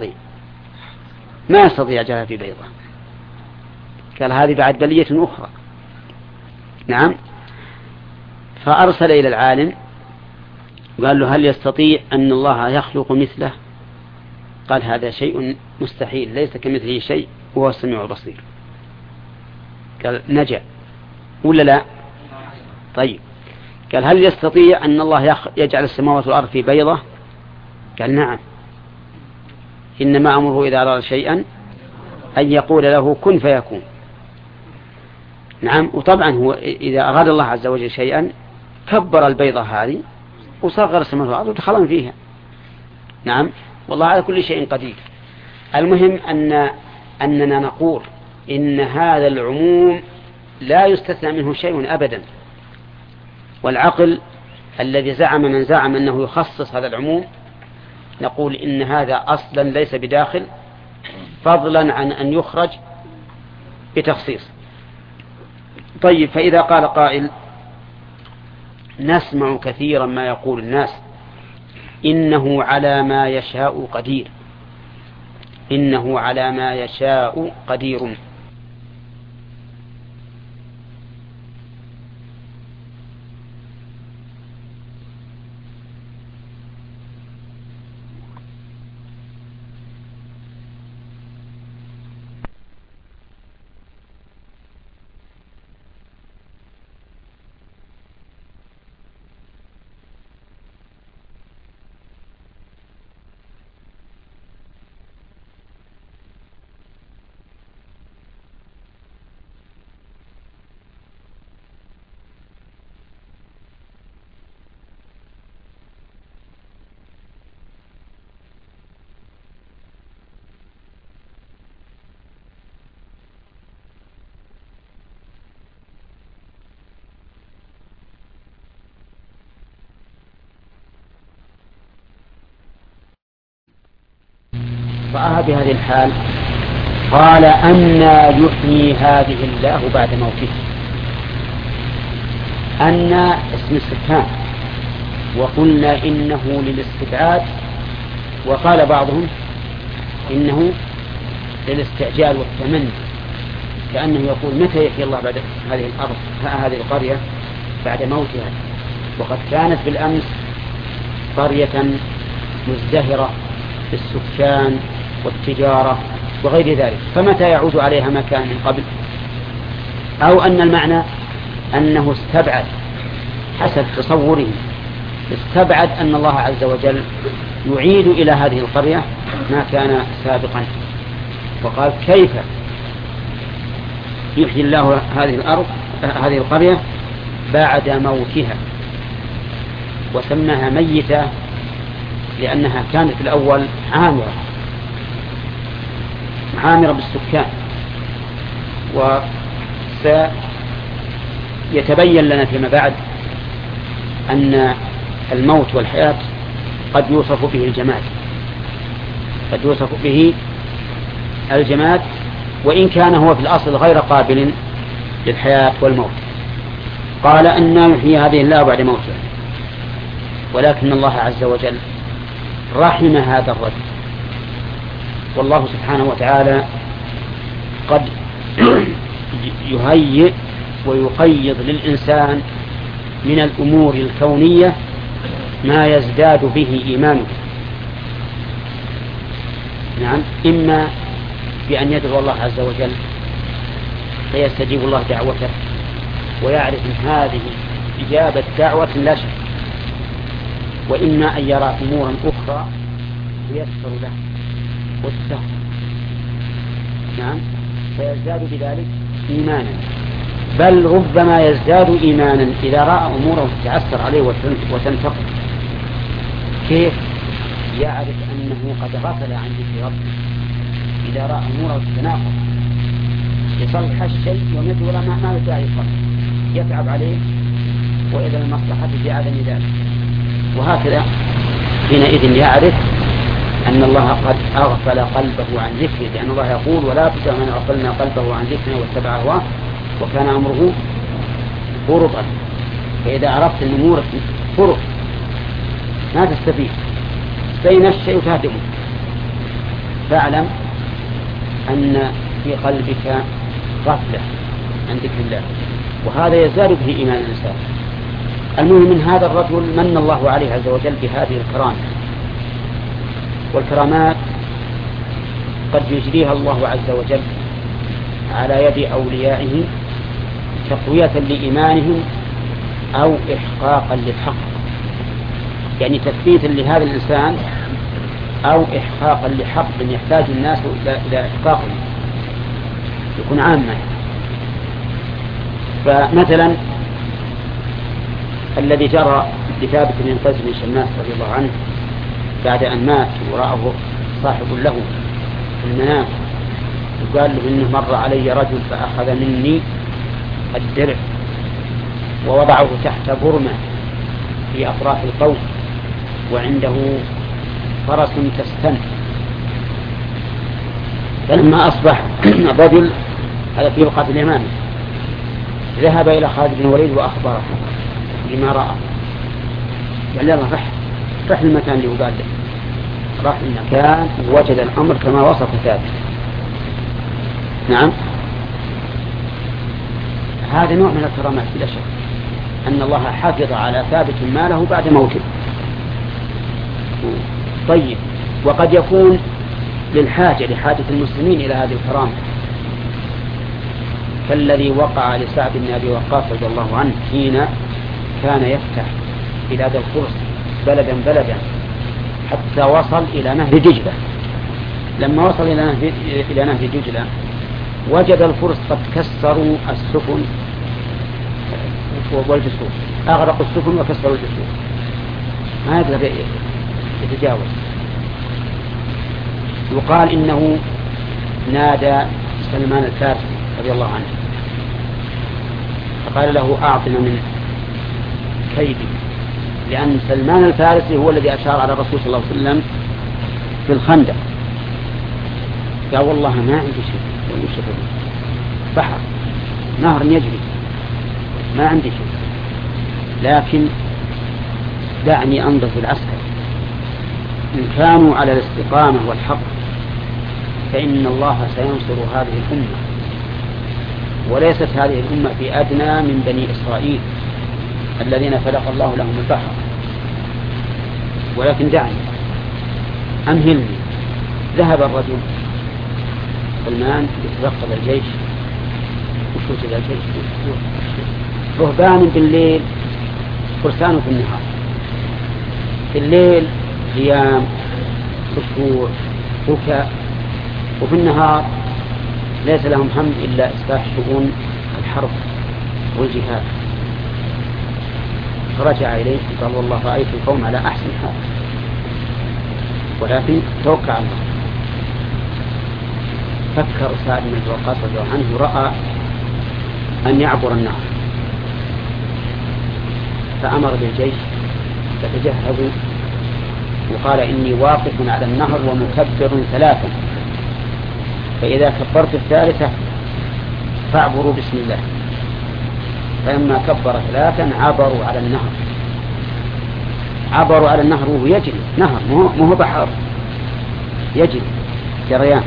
S2: ما يستطيع يجعلها في بيضة. قال هذه بعد بلية أخرى. نعم. فأرسل إلى العالم قال له هل يستطيع أن الله يخلق مثله؟ قال هذا شيء مستحيل، ليس كمثله شيء وهو السميع البصير. قال نجا ولا لا؟ طيب قال هل يستطيع أن الله يجعل السماوات والأرض في بيضة؟ قال نعم، إنما أمره إذا أراد شيئا أن يقول له كن فيكون. نعم. وطبعا هو إذا أراد الله عز وجل شيئا كبر البيضة هذه وصغر السماوات والأرض ودخلن فيها. نعم. والله على كل شيء قدير. المهم أننا نقول إن هذا العموم لا يستثنى منه شيء أبدا، والعقل الذي من زعم أنه يخصص هذا العموم نقول إن هذا أصلا ليس بداخل، فضلا عن أن يخرج بتخصيص. طيب فإذا قال قائل نسمع كثيرا ما يقول الناس إنه على ما يشاء قدير، إنه على ما يشاء قدير، رأى بهذه الحال قال أنى يحيي هذه الله بعد موته. أنى اسم استفهام، وقلنا إنه للاستبعاد، وقال بعضهم إنه للاستعجال والتمني، كأنه يقول متى يحيي الله بعد هذه القرية بعد موتها، وقد كانت بالأمس قرية مزدهرة بالسكان والتجارة وغير ذلك، فمتى يعود عليها ما كان من قبل؟ أو أن المعنى أنه استبعد حسب تصوره، استبعد أن الله عز وجل يعيد إلى هذه القرية ما كان سابقا، وقال كيف يحيي الله هذه القرية بعد موتها، وسماها ميتة لأنها كانت في الأول عامرة بالسكان. وسيتبين لنا فيما بعد أن الموت والحياة قد يوصف به الجماد، وإن كان هو في الأصل غير قابل للحياة والموت. قال أن يحيي هذه الله بعد موتها، ولكن الله عز وجل رحم هذا الرجل، والله سبحانه وتعالى قد يهيئ ويقيض للإنسان من الأمور الكونية ما يزداد به إيمانه. نعم. إما بأن يدعو الله عز وجل فيستجيب الله دعوته ويعرف من هذه إجابة دعوة لا شك، وإما أن يرى أمورا أخرى ييسر له والسهل. نعم. فيزداد بذلك إيمانا، بل ربما يزداد إيمانا إذا رأى أموره تتعسر عليه وتنتقل. كيف؟ يعرف أنه قد غفل عن ذكر ربه، إذا رأى أموره تتناقض يصلح الشيء ومثل ما يدعي الفرق يتعب عليه، وإذا المصلحة في عدم ذلك. وهكذا حينئذ يعرف أن الله قد أغفل قلبه عن ذكره، لأن الله يقول ولا تطع من أغفلنا قلبه عن ذكرنا واتبع هواه وكان أمره فرطا. فإذا عرفت أن أمورك فرط ما تستفيد، سينشأ وتهدمه، فاعلم أن في قلبك غفلة عن ذكر الله، وهذا يزداد به إيمان الإنسان. المهم من هذا الرجل من الله عليه عز وجل بهذه الكرامة، والكرامات قد يجريها الله عز وجل على يد أوليائه تقوية لإيمانهم أو إحقاقا للحق، يعني تثبيتا لهذا الإنسان أو إحقاقا لحق يحتاج الناس إلى إحقاقه، يكون عامة. فمثلا الذي جرى لثابت بن قيس بن شماس رضي الله عنه بعد أن مات ورآه صاحب له في المنام وقال له إنه مر علي رجل فأخذ مني الدرع ووضعه تحت برمة في أطراف القوم وعنده فرس تستن. فلما أصبح الرجل هذا في وقت الإمام ذهب إلى خالد بن الوليد وأخبره بما رأى، قال يلا رح المكان اللي وقال له، راح المكان ووجد الأمر كما وصف ثابت. نعم، هذا نوع من الكرامات بلا شك، أن الله حافظ على ثابت ماله بعد موته. طيب، وقد يكون لحاجة المسلمين إلى هذه الكرامة، فالذي وقع لسعد بن أبي وقاص رضي الله عنه حين كان يفتح بلاد الفرس بلدا حتى وصل إلى نهر دجلة. لما وصل إلى نهر دجلة وجد الفرس قد كسروا السفن والجسور، أغرقوا السفن وكسروا الجسور، ما يقدر يتجاوز. يقال إنه نادى سلمان الفارسي رضي الله عنه فقال له أعطنا من كيدي، لأن سلمان الفارسي هو الذي أشار على الرسول صلى الله عليه وسلم في الخندق، قال والله ما عندي شيء، بحر نهر يجري ما عندي شيء، لكن دعني أنظر في العسكر، إن كانوا على الاستقامة والحق فإن الله سينصر هذه الأمة، وليست هذه الأمة في أدنى من بني إسرائيل الذين فلق الله لهم البحر، ولكن دعني أمهلني. ذهب الرجل سلمان يترقب الجيش، وشوت إلى الجيش رهبان بالليل فرسان في النهار، في الليل قيام خشوع بكاء، وفي النهار ليس لهم هم إلا إصلاح شؤون الحرب والجهاد. فرجع إليه قال والله رأيت القوم على أحسن حال، ولكن توقع الله. فكر سعد بن أبي وقاص رضي الله عنه، رأى أن يعبر النهر فأمر بالجيش فتجهزوا، وقال إني واقف على النهر ومكبر 3، فإذا كبرت الثالثة فاعبروا بسم الله. فلما كبر 3 عبروا على النهر، عبروا على النهر وهو يجري، نهر مو بحر، يجري جريان،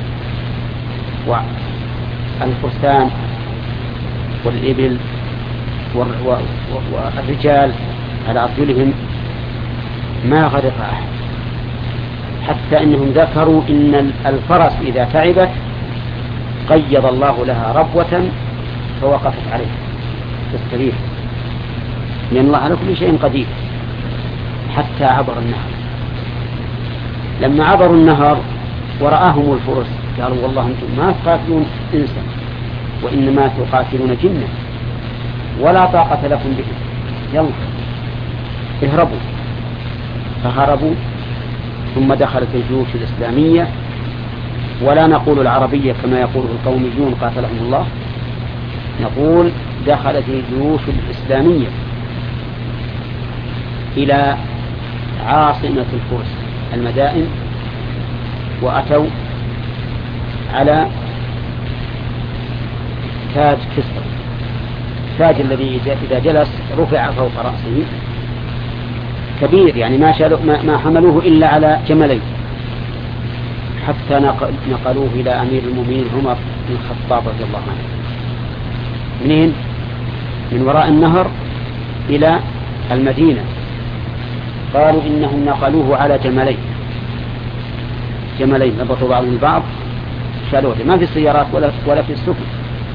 S2: والفرسان والإبل والرجال على أرجلهم ما غرق أحد، حتى إنهم ذكروا إن الفرس إذا تعبت قيض الله لها ربوة فوقفت عليه تستريح، لأن الله على كل شيء قدير. حتى عبر النهر. لما عبروا النهر ورآهم الفرس قالوا والله أنتم ما تقاتلون إنسا وإنما تقاتلون جنة ولا طاقة لكم به، يلا اهربوا. فهربوا، ثم دخلت الجيوش الإسلامية، ولا نقول العربية كما يقوله القوميون قاتلهم الله، نقول دخلت الجيوش الإسلامية إلى عاصمة الفرس المدائن، وأتوا على تاج كسرى، التاج الذي إذا جلس رفع فوق رأسه كبير، يعني ما حملوه إلا على جملين، حتى نقلوه إلى أمير المؤمنين عمر بن الخطاب رضي الله عنه. منين؟ من وراء النهر إلى المدينة. قالوا إنهم نقلوه على جملين ربطوا بعضهم البعض، شالوه، ما في السيارات ولا في السفن،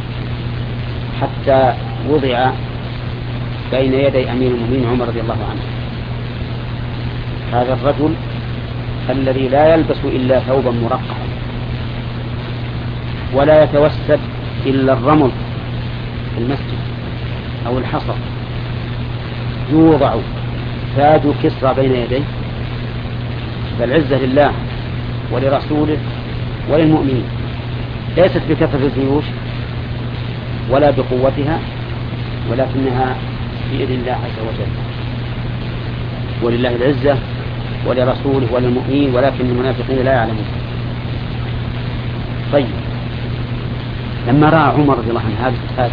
S2: حتى وضع بين يدي أمير المؤمنين عمر رضي الله عنه. هذا الرجل الذي لا يلبس إلا ثوبا مرقعا، ولا يتوسد إلا الرمل في المسجد أو الحصى، يوضع تاج كسرى بين يديه، فالعزة لله ولرسوله وللمؤمنين، ليست بكثرة الجيوش ولا بقوتها، ولكنها بإذن الله عز وجل. ولله العزة ولرسوله وللمؤمنين، ولكن المنافقين لا يعلمون. طيب، لما رأى عمر رضي الله عنه هذا التاج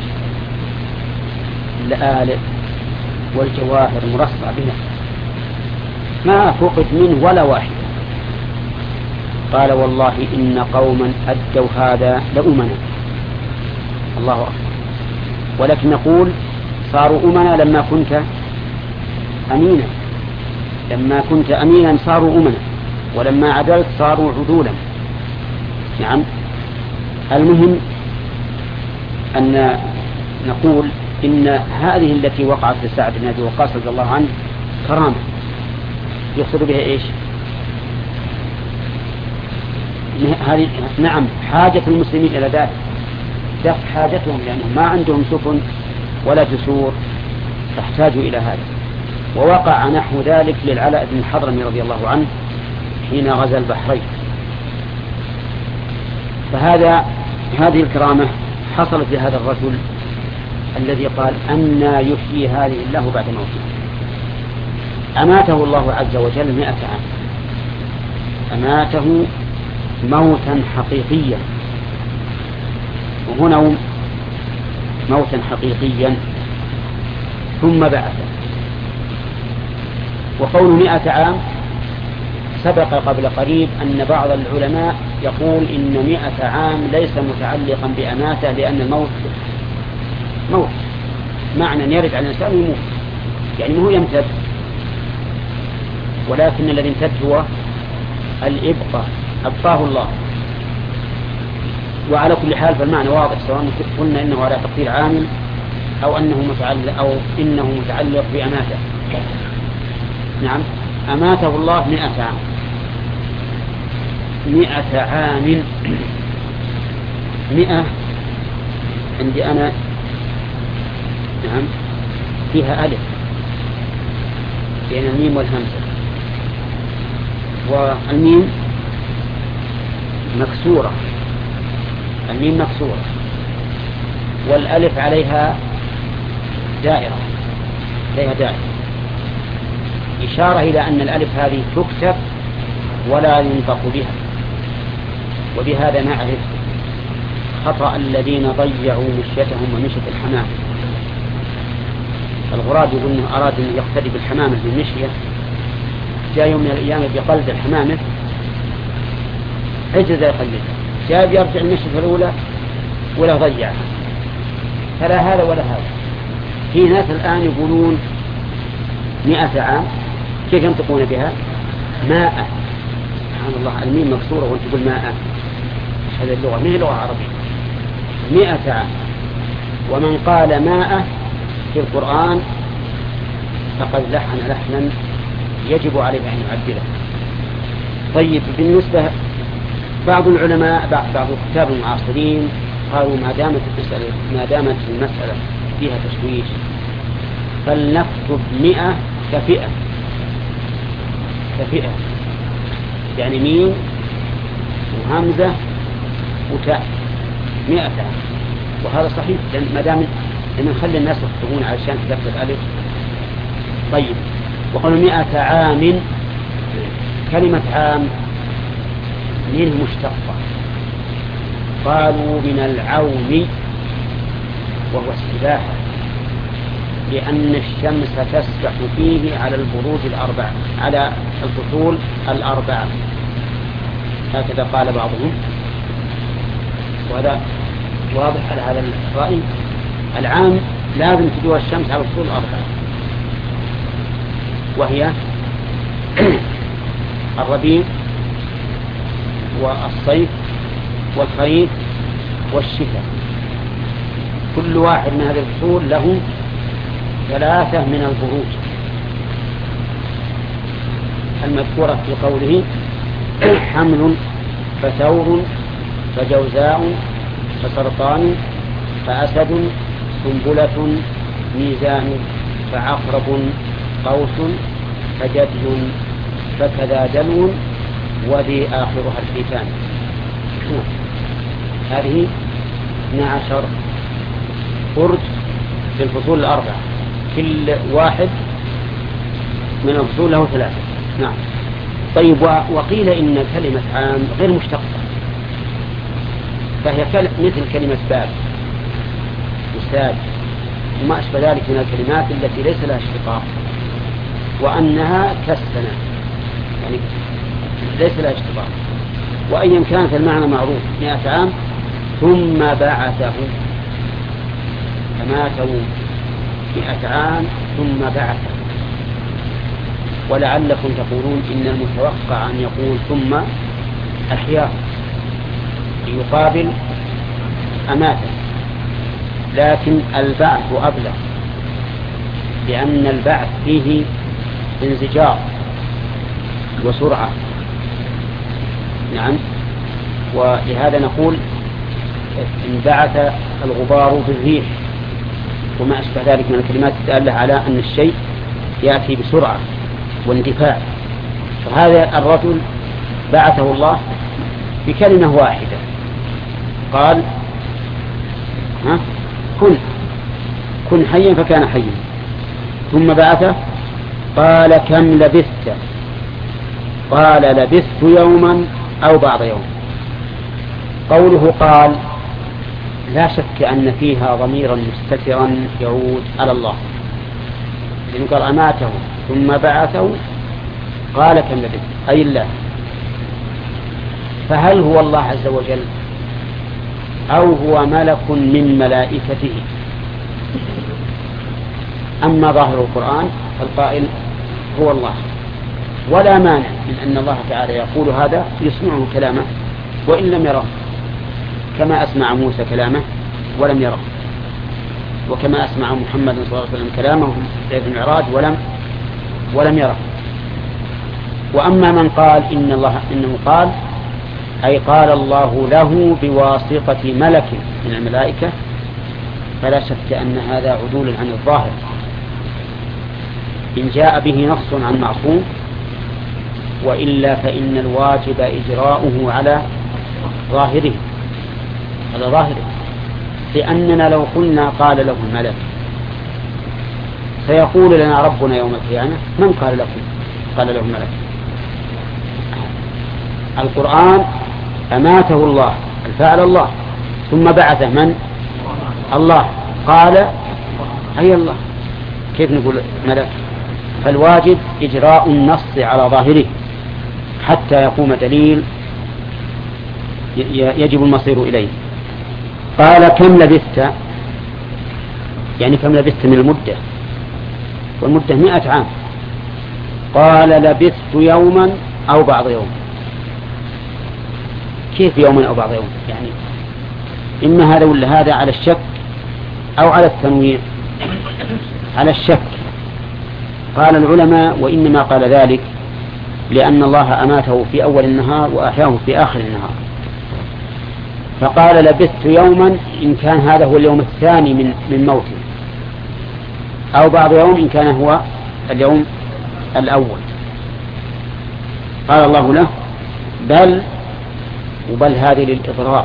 S2: اللآلئ والجواهر مرصع بها ما فقد منه ولا واحد، قال والله إن قوما أدوا هذا لأمنا. الله أكبر. ولكن نقول صاروا أمنا لما كنت أمينا، لما كنت أمينا صاروا أمنا، ولما عدلت صاروا عدولا. نعم. المهم أن نقول إن هذه التي وقعت لسعد بن أبي وقاص رضي الله عنه كرامة، يقصد بها إيش؟ هذه نعم حاجة المسلمين إلى ذلك، دفع حاجتهم، لأنهم ما عندهم سفن ولا جسور تحتاج إلى هذا. ووقع نحو ذلك للعلاء بن الحضرمي رضي الله عنه حين غزا البحرين. هذه الكرامة حصلت لهذا الرجل الذي قال أنى يحيي هذه الله بعد موته. أماته الله عز وجل 100 عام، أماته موتا حقيقيا، وهنا موتا حقيقيا ثم بعثه. وقول 100 عام سبق قبل قريب أن بعض العلماء يقول إن 100 عام ليس متعلقا بأماته، لأن الموت موت، معنى يرد على الإنسان ويموت، يعني ما هو يمتد، ولكن الذي امتد هو الإبقاء، أبقاه الله. وعلى كل حال فالمعنى واضح، سواء قلنا إنه على تقدير عامل أو إنه متعلق بأماته. نعم، أماته الله 100 عام. 100 عام، 100 عندي أنا نعم فيها ألف بين الميم والهمزة، والميم مكسورة، الميم مكسورة، والألف عليها دائرة، إشارة إلى أن الألف هذه تكتب ولا ينطق بها. وبهذا نعرف خطأ الذين ضيعوا مشيتهم ومشية الحمام. الغراب يقول أنه أراد أن يقتدي بالحمامة بالمشية، جاء يوم من الأيام بقلد الحمامة عجز يقلدها، جاء يرجع المشية الأولى ولا ضيعها، فلا هذا ولا هذا. في ناس الآن يقولون 100 عام، كيف ينطقون بها؟ ماء. سبحان الله، الميم مكسورة وانت تقول ماء. هذه اللغة ما هي لغة عربية. 100 عام، ومن قال ماء في القرآن فقد لحن لحنا يجب عليه أن يعدله. طيب، بالنسبة بعض العلماء بعض الكتاب المعاصرين قالوا ما دامت المسألة فيها تشويش فلنكتب 100 كفئة، يعني ميم وهمزة وتاء 100 عام. وهذا صحيح، لأن ما دام نخلي الناس يكتبون علشان كتابة الألف. طيب، وقالوا 100 عام كلمة عام منه مشتقة، قالوا من العوم وهو السباحة، لأن الشمس تسبح فيه على البروج الأربعة، على الفصول الأربعة، هكذا قال بعضهم، وهذا واضح على هذا الرأي. العام لازم تدور الشمس على الفصول الأربعة، وهي الربيع والصيف والخريف والشتاء، كل واحد من هذه الفصول له 3 من البروج المذكورة في قوله حمل فثور فجوزاء فسرطان فأسد سنبلة ميزان فعقرب قوس فجدي فكذا دلو وذي آخرها الحيتان. هذه 12 برج في الفصول الأربعة، كل واحد من الفصول له 3. نعم. طيب، وقيل إن كلمة عام غير مشتقة، فهي مثل كلمة باب وساد وما أشبه ذلك من الكلمات التي ليس لها اشتقاق، وأنها كالسنة، يعني ليس لها اشتقاق. وأيا كانت المعنى معروف، 100 عام ثم بعثه، فماتوا 100 عام ثم بعثه. ولعلكم تقولون إن المتوقع أن يقول ثم أحياه ليقابل أماته، لكن البعث أبلغ، لأن البعث فيه انزجار وسرعة. نعم. ولهذا نقول إن بعث الغبار بالريح وما أشبه ذلك من الكلمات الدالة على أن الشيء يأتي بسرعة واندفاع. فهذا الرجل بعثه الله بكلمة واحدة، قال كن حيا فكان حيا، ثم بعثه قال كم لبثت؟ قال لبثت يوما أو بعض يوم. قوله قال لا شك أن فيها ضميرا مستترا يعود على الله، لأنه قال أماته ثم بعثه قال كم لبثت، أي الله. فهل هو الله عز وجل أو هو ملك من ملائكته؟ أما ظاهر القرآن فالقائل هو الله، ولا مانع من أن الله تعالى يقول هذا يسمعه كلامه وإن لم يره، كما أسمع موسى كلامه ولم يره، وكما أسمع محمد صلى الله عليه وسلم كلامه في المعراج ولم يره. وأما من قال إنه قال أي قال الله له بواسطة ملك من الملائكة، فلا شك أن هذا عدول عن الظاهر، إن جاء به نص عن معصوم، وإلا فإن الواجب إجراؤه على ظاهره، لأننا لو قلنا قال له الملك سيقول لنا ربنا يوم القيامة من قال له الملك؟ القرآن أماته الله، الفعل الله، ثم بعثه من؟ الله، قال أي الله، كيف نقول ملك؟ فالواجب إجراء النص على ظاهره حتى يقوم دليل يجب المصير إليه. قال كم لبثت؟ يعني كم لبثت من المدة، والمدة 100 عام. قال لبثت يوما أو بعض يوم. كيف يوما أو بعض يوم؟ يعني إما هذا ولا هذا، على الشك أو على التنوير؟ على الشك. قال العلماء وإنما قال ذلك لأن الله أماته في أول النهار وأحياه في آخر النهار، فقال لبثت يوما إن كان هذا هو اليوم الثاني من موته، أو بعض يوم إن كان هو اليوم الأول. قال الله له بل هذه للإضرار،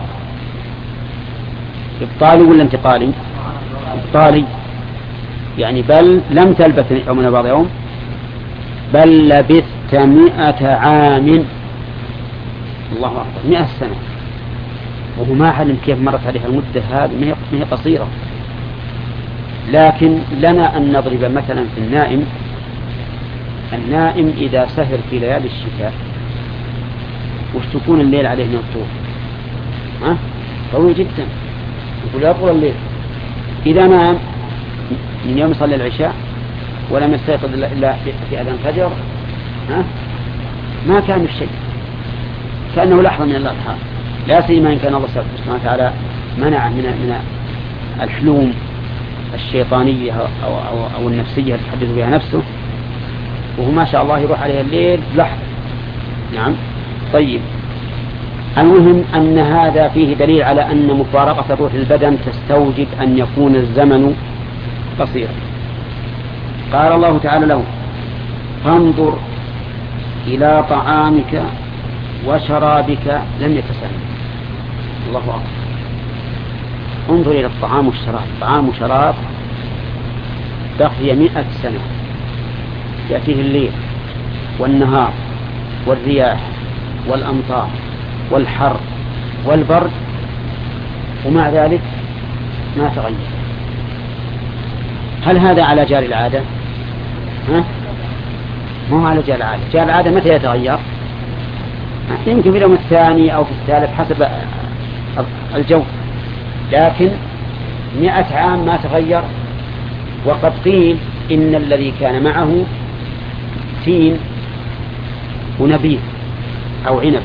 S2: إبطالي ولا انتقالي؟ إبطالي، يعني بل لم تلبث يوم بعض يوم، بل لبثت مكث 100 عام. الله أكبر، 100 سنة، وهو ما علم كيف مرت عليها المدة هذه، ما هي قصيرة. لكن لنا أن نضرب مثلا في النائم إذا سهر في ليالي الشتاء وش تكون الليل عليه من الطول؟ طويل جدا، يقول يطول الليل. إذا نام من يوم صلى العشاء ولم يستيقظ إلا في أذان الفجر ما كان الشيء، كأنه لحظة من الأضحى. لا سيما إن كان الله سبحانه وتعالى منع من الحلوم الشيطانية أو النفسية تحدث بها نفسه، وهو ما شاء الله يروح عليه الليل لحظة. نعم. طيب، المهم أن هذا فيه دليل على أن مفارقة الروح للبدن تستوجب أن يكون الزمن قصيرا. قال الله تعالى له: فانظر إلى طعامك وشرابك لم يتسنى. الله أكبر، انظر إلى الطعام والشراب. طعام وشراب بقي 100 سنة، يأتيه الليل والنهار والرياح والأمطار والحر والبرد، ومع ذلك ما تغير. هل هذا على جار العادة؟ مو على جار العادة. جار العادة متى يتغير؟ يمكن في اليوم الثاني أو في الثالث حسب الجو، لكن 100 عام ما تغير. وقد قيل إن الذي كان معه تين ونبيذ أو عنب،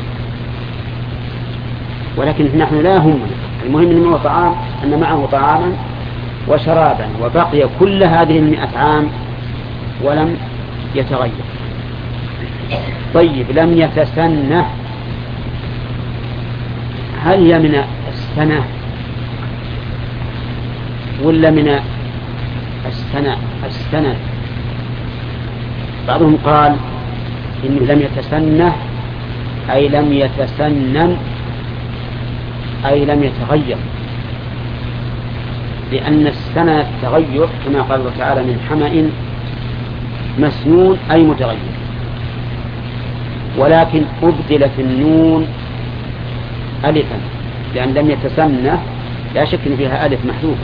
S2: ولكن نحن لا همنا، المهم أنه هو طعام، أن معه طعاما وشرابا، وبقي كل هذه 100 عام ولم يتغير. طيب، لم يتسنه، هل هي من السنة ولا من السنة؟ بعضهم قال إنه لم يتسنه أي لم يتسنن أي لم يتغير، لأن السنة التغير كما قال الله تعالى: من حمأ مسنون أي متغير. ولكن أبدلت النون ألفا، لأن لم يتسنه لا شك أن فيها ألف محذوف،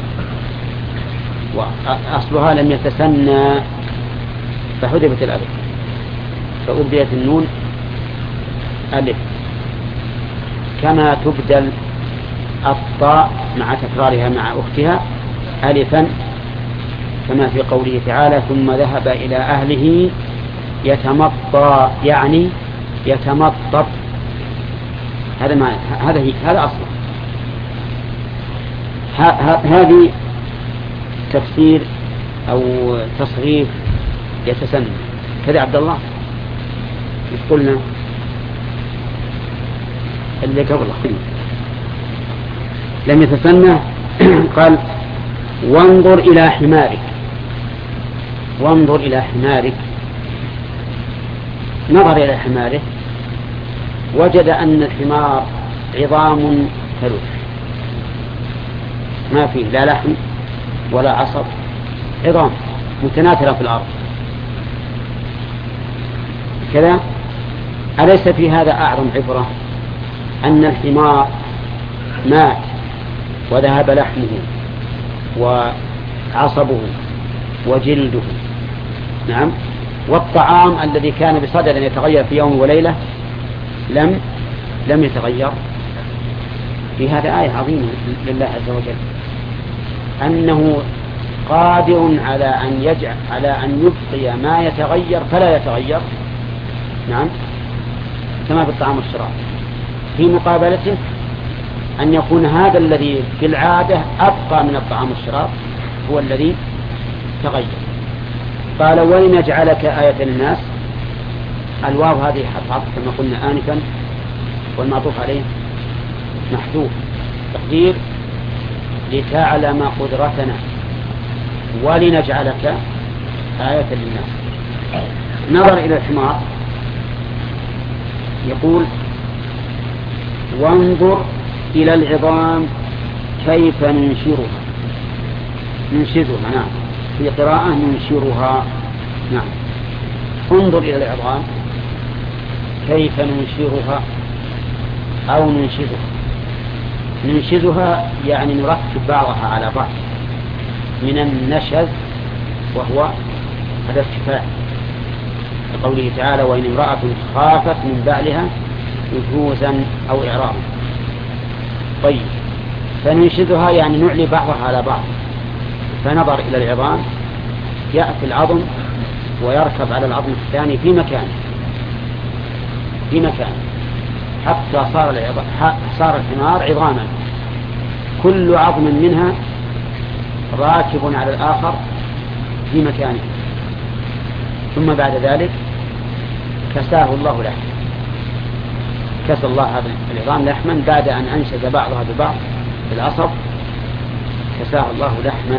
S2: وأصلها لم يتسنى فحذفت الألف، فأبدلت النون ألف، كما تبدل الطاء مع تكرارها مع أختها ألفا، كما في قوله تعالى: ثم ذهب إلى أهله يتمطى، يعني يتمطط. هذا أصله. هذه تفسير أو تصريف يتسنى. كذا عبد الله قلنا اللي قبله لم يتسنى. قال: وانظر إلى حمارك. وانظر إلى حمارك، نظر إلى حماره وجد أن الحمار عظام ثلث، ما فيه لا لحم ولا عصب، عظام متناثرة في الأرض كذا. أليس في هذا أعظم عبرة أن الحمار مات وذهب لحمه وعصبه وجلده، نعم، والطعام الذي كان بصدد أن يتغير في يوم وليلة لم يتغير. في هذا آية عظيمة لله عز وجل، أنه قادر على أن يبقي ما يتغير فلا يتغير، نعم، كما في الطعام والشراب. في مقابلته أن يكون هذا الذي في العادة أبقى من الطعام والشراب هو الذي تغير. قال: ولنجعلك آية للناس. الواو هذه حرف كما قلنا آنفا، والمعطوف عليه محذوف، تقدير لتعلم قدرتنا ولنجعلك آية للناس. نظر إلى الحمار يقول: وانظر إلى العظام كيف ننشرها، نعم، في قراءة ننشرها، نعم. انظر إلى العظام كيف ننشرها أو ننشدها. ننشدها يعني نركب بعضها على بعض من النشز، وهو الارتفاع، لقوله تعالى: وإن امرأة خافت من بعلها نشوزا أو إعراضا. طيب، فننشدها يعني نعلي بعضها على بعض، فنظر إلى العظام، يأتي العظم ويركب على العظم الثاني في مكان حتى صار الحمار عظاما، كل عظم منها راكب على الآخر في مكانه. ثم بعد ذلك كساه الله لحما، كسى الله هذا العظام لحما بعد أن أنشز بعضها ببعض بالعصب، كساه الله لحما.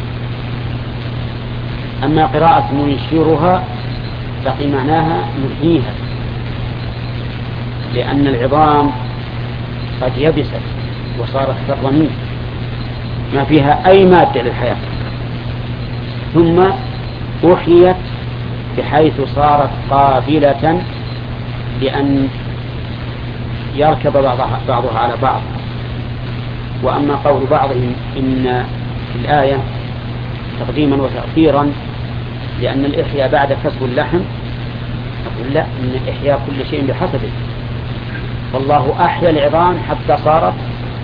S2: أما قراءة منشرها فقي معناها نحييها، لأن العظام قد يبست وصارت كالرميم ما فيها أي مادة للحياة، ثم أحيت بحيث صارت قابلة لأن يركب بعضها على بعض. وأما قول بعضهم إن الآية تقديما وتأخيرا لأن الإحياء بعد كسو اللحم، أقول لا، إن إحياء كل شيء بحسبه، والله أحيا العظام حتى صارت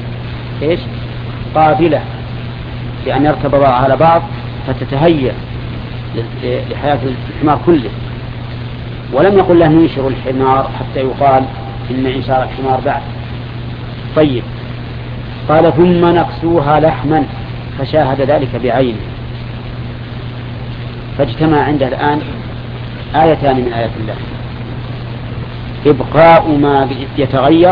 S2: قابلة لأن يركب بعضها على بعض فتتهيأ لحياة الحمار كله. ولم يقل له ننشر الحمار حتى يقال إن إنشار الحمار بعد. طيب، قال: ثم نكسوها لحما، فشاهد ذلك بعينه. فاجتمع عنده الآن آيتان من آيات الله: إبقاء ما يتغير،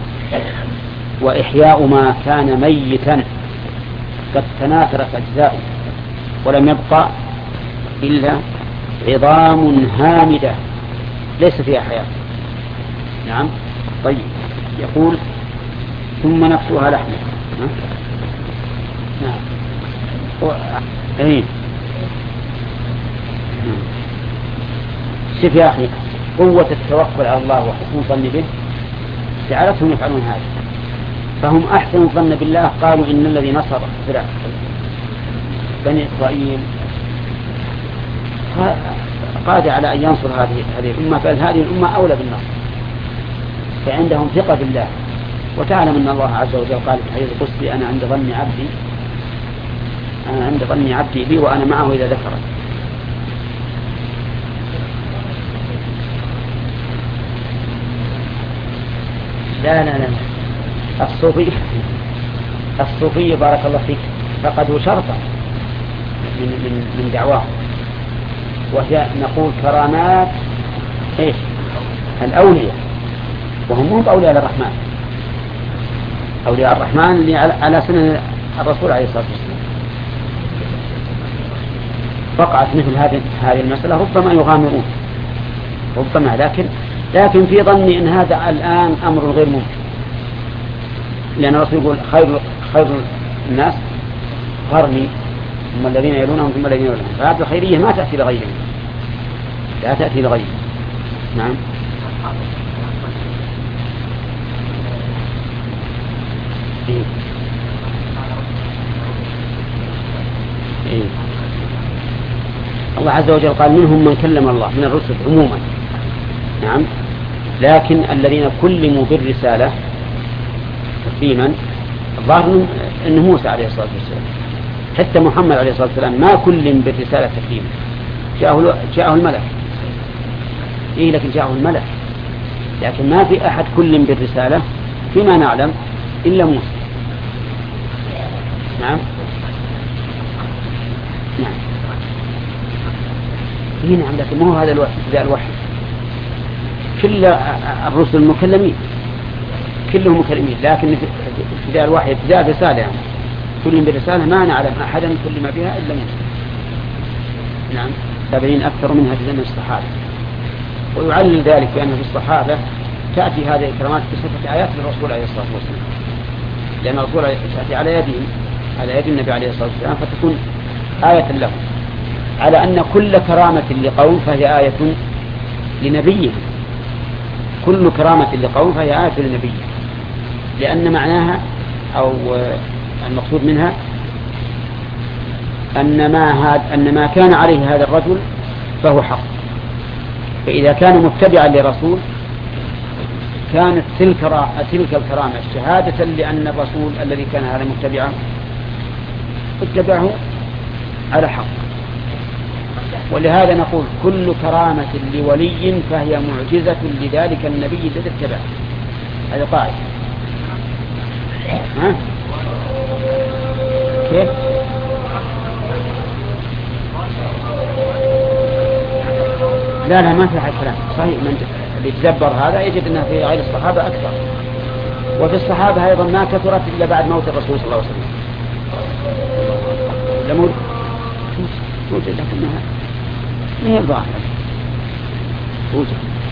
S2: وإحياء ما كان ميتا قد تناثرت أجزاؤه ولم يبقى إلا عظام هامدة ليس فيها حياة. نعم. طيب، يقول: ثم نكسوها لحما. نعم. شوف يا أخي، قوة التوكل على الله وحسن الظن به جعلتهم يفعلون هذا. فهم أحسن الظن بالله، قالوا إن الذي نصر بني إسرائيل قادر على أن ينصر هذه الأمة، بل هذه الأمة أولى بالنصر، فعندهم ثقة بالله. وتعلم أن الله عز وجل قال في الحديث القدسي: أنا عند ظن عبدي بي وأنا معه إذا ذكرني. لا الصوفي بارك الله فيك فقدوا شرطا من دعواه، وهي نقول كرامات الأولياء، وهم هم أولياء الرحمن، أولياء الرحمن اللي على سنة الرسول عليه الصلاة والسلام. وقعت مثل هذه المسألة ربما يغامرون، ربما، لكن في ظني أن هذا الآن أمر غير ممكن، لأن الرسول يقول: خير الناس قرني ثم الذين يلونهم ثم الذين يلونهم. فهذه الخيرية ما تأتي لغيرهم، لا تأتي لغيرهم. نعم. الله عز وجل قال: منهم من كلم الله، من الرسل عموما. نعم. لكن الذين كلموا بالرسالة تكليما الظاهر أنه موسى عليه الصلاة والسلام، حتى محمد عليه الصلاة والسلام ما كلم بالرسالة تكليما، جاءه الملك. لكن جاءه الملك، لكن ما في أحد كلم بالرسالة فيما نعلم إلا موسى. نعم. نعم، لكن ما هو هذا الوحي. كل الرسل مكلمين، كلهم مكلمين، لكن ابتداء الوحي ابتداء رسالة، يعني كلهم بالرسالة ما نعلم أحدا كلم بها إلا موسى. نعم. 70 أكثر منها في زمن الصحابة. ويعلل ذلك بأن في الصحابة تأتي هذه الكرامات بصفة آيات للرسول عليه الصلاة والسلام، لأن الرسول تأتي على يد النبي عليه الصلاة والسلام فتكون آية له، على أن كل كرامة لقوم فهي آية لنبيهم. كل كرامة لقوم فهي آية للنبي، لأن معناها أو المقصود منها أن ما كان عليه هذا الرجل فهو حق. فإذا كان متبعا لرسول كانت تلك الكرامة شهادة لأن الرسول الذي كان هذا متبعه اتبعه على حق. ولهذا نقول كل كرامة لولي فهي معجزة لذلك النبي الذي اتبعه. هذا قاعدة. ها؟ كيف؟ لا ما في حد كلام صحيح. من اللي يتدبر هذا يجد أنه في غير الصحابة أكثر، وفي الصحابة أيضا ما كثرت إلا بعد موت الرسول صلى الله عليه وسلم. لم توجد لكنها ما هي ظاهرة توجد.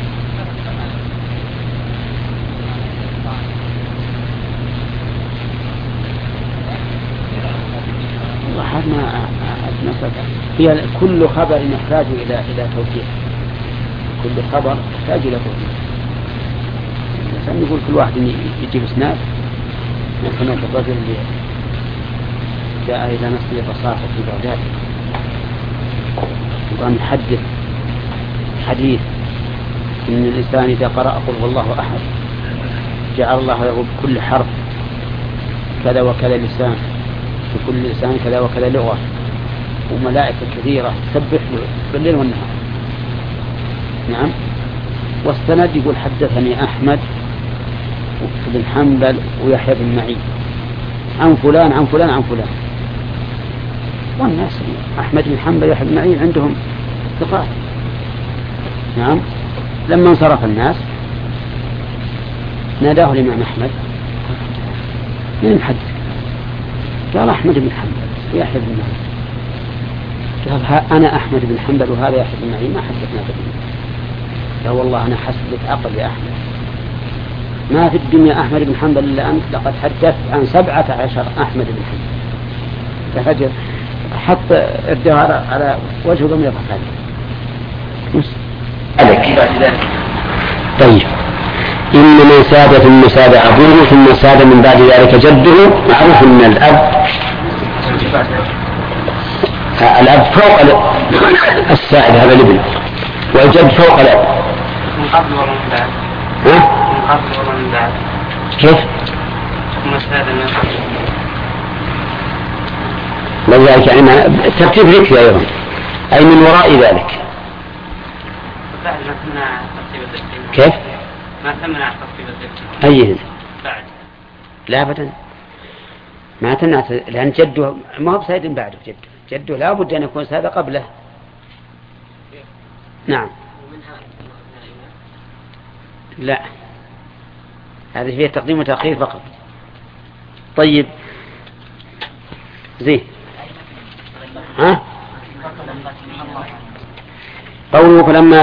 S2: والله ما هي كل خبر يحتاج إلى توجيه. كل خبر يحتاج إلى توجيه. مثلا يقول كل واحد يجيب اسناد مثلا الرجل اللي جاء إلى مسجد الرصافة في بغداد وقام يحدث حديث إن الإنسان إذا قرأ قل هو الله أحد جعل الله له بكل حرف كذا وكذا لسان، في كل لسان كذا وكذا لغة، وملائكة كثيرة تسبح بالليل والنهار. نعم. واستند يقول حدثني أحمد بن حنبل ويحيى بن معين عن فلان عن فلان عن فلان. والناس أحمد بن حنبل ويحيى بن معين عندهم ثقات. نعم. لما انصرف الناس ناداه الإمام أحمد من المحدث؟ قال أحمد بن حنبل ويحيى بن معين. قال أنا أحمد بن حنبل وهذا يحيى بن معين ما حدثنا به. قال والله أنا حسبت عقل يا أحمد، ما في الدنيا أحمد بن حنبل إلا أنت، لقد حدثت عن 17 أحمد بن حنبل. فهجر حط الدهار على وجه ضمير هذا. طيب إن من ساد ثم ساد أبوه ثم ساد من بعد ذلك جده، معروف أن الأب فوق السائد هذا الابن، والجد فوق الأب.
S3: من قبل ولا من بعد؟ من قبل ولا من بعد؟
S2: كيف؟
S3: ثم ساد من قبل.
S2: لذلك يعني ترتيب ذكر أيضا، أي من وراء ذلك.
S3: بعد ما تمنع ترتيب الذكر.
S2: كيف؟
S3: ما تمنع ترتيب الذكر.
S2: أيه؟
S3: بعد.
S2: لا أبدا ما تمنع، لأن جده ما هو بسيد بعده. جده لا بد أن يكون ساد قبله. نعم. لا هذا فيه تقديم وتأخير فقط. طيب زين. ها؟ قوله فلما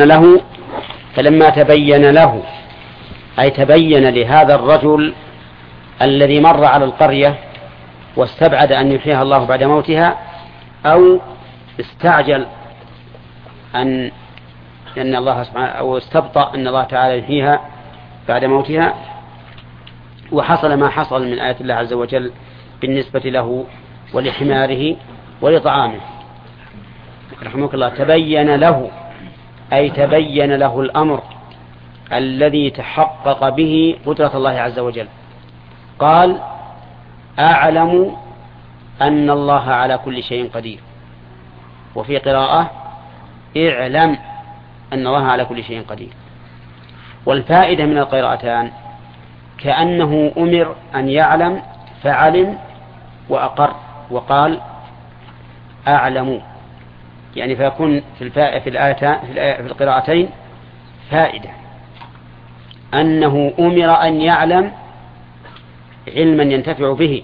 S2: تبين له أي تبين لهذا الرجل الذي مر على القرية واستبعد أن يحييها الله بعد موتها، أو استعجل أن الله سبحانه أو استبطأ أن الله تعالى يحييها بعد موتها، وحصل ما حصل من آيات الله عز وجل بالنسبة له ولحماره ولطعامه. رحمك الله. تبين له أي تبين له الأمر الذي تحقق به قدرة الله عز وجل. قال أعلم أن الله على كل شيء قدير، وفي قراءة اعلم أن الله على كل شيء قدير. والفائدة من القراءتان كأنه أمر أن يعلم فعلم وأقر وقال أعلم، يعني فيكون في القراءتين فائدة أنه أمر أن يعلم علما ينتفع به،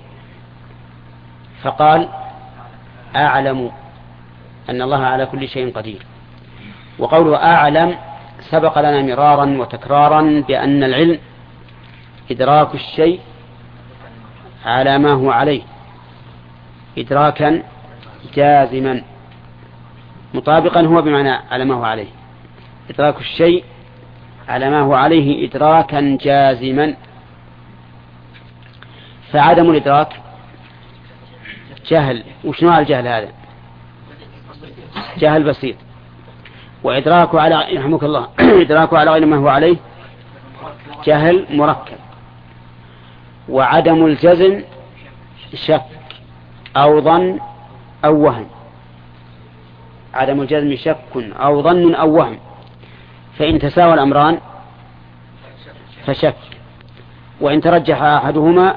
S2: فقال أعلم أن الله على كل شيء قدير. وقوله أعلم سبق لنا مرارا وتكرارا بأن العلم إدراك الشيء على ما هو عليه إدراكا جازما مطابقا، هو بمعنى على ما هو عليه. إدراك الشيء على ما هو عليه إدراكا جازما. فعدم الإدراك جهل. وش نوع الجهل هذا؟ جهل بسيط. وإدراكه على رحمك الله إدراكه على غير ما هو عليه جهل مركب. وعدم الجزم شك أو ظن أو وهم. عدم الجزم شك أو ظن أو وهم. فإن تساوى الأمران فشك، وإن ترجح أحدهما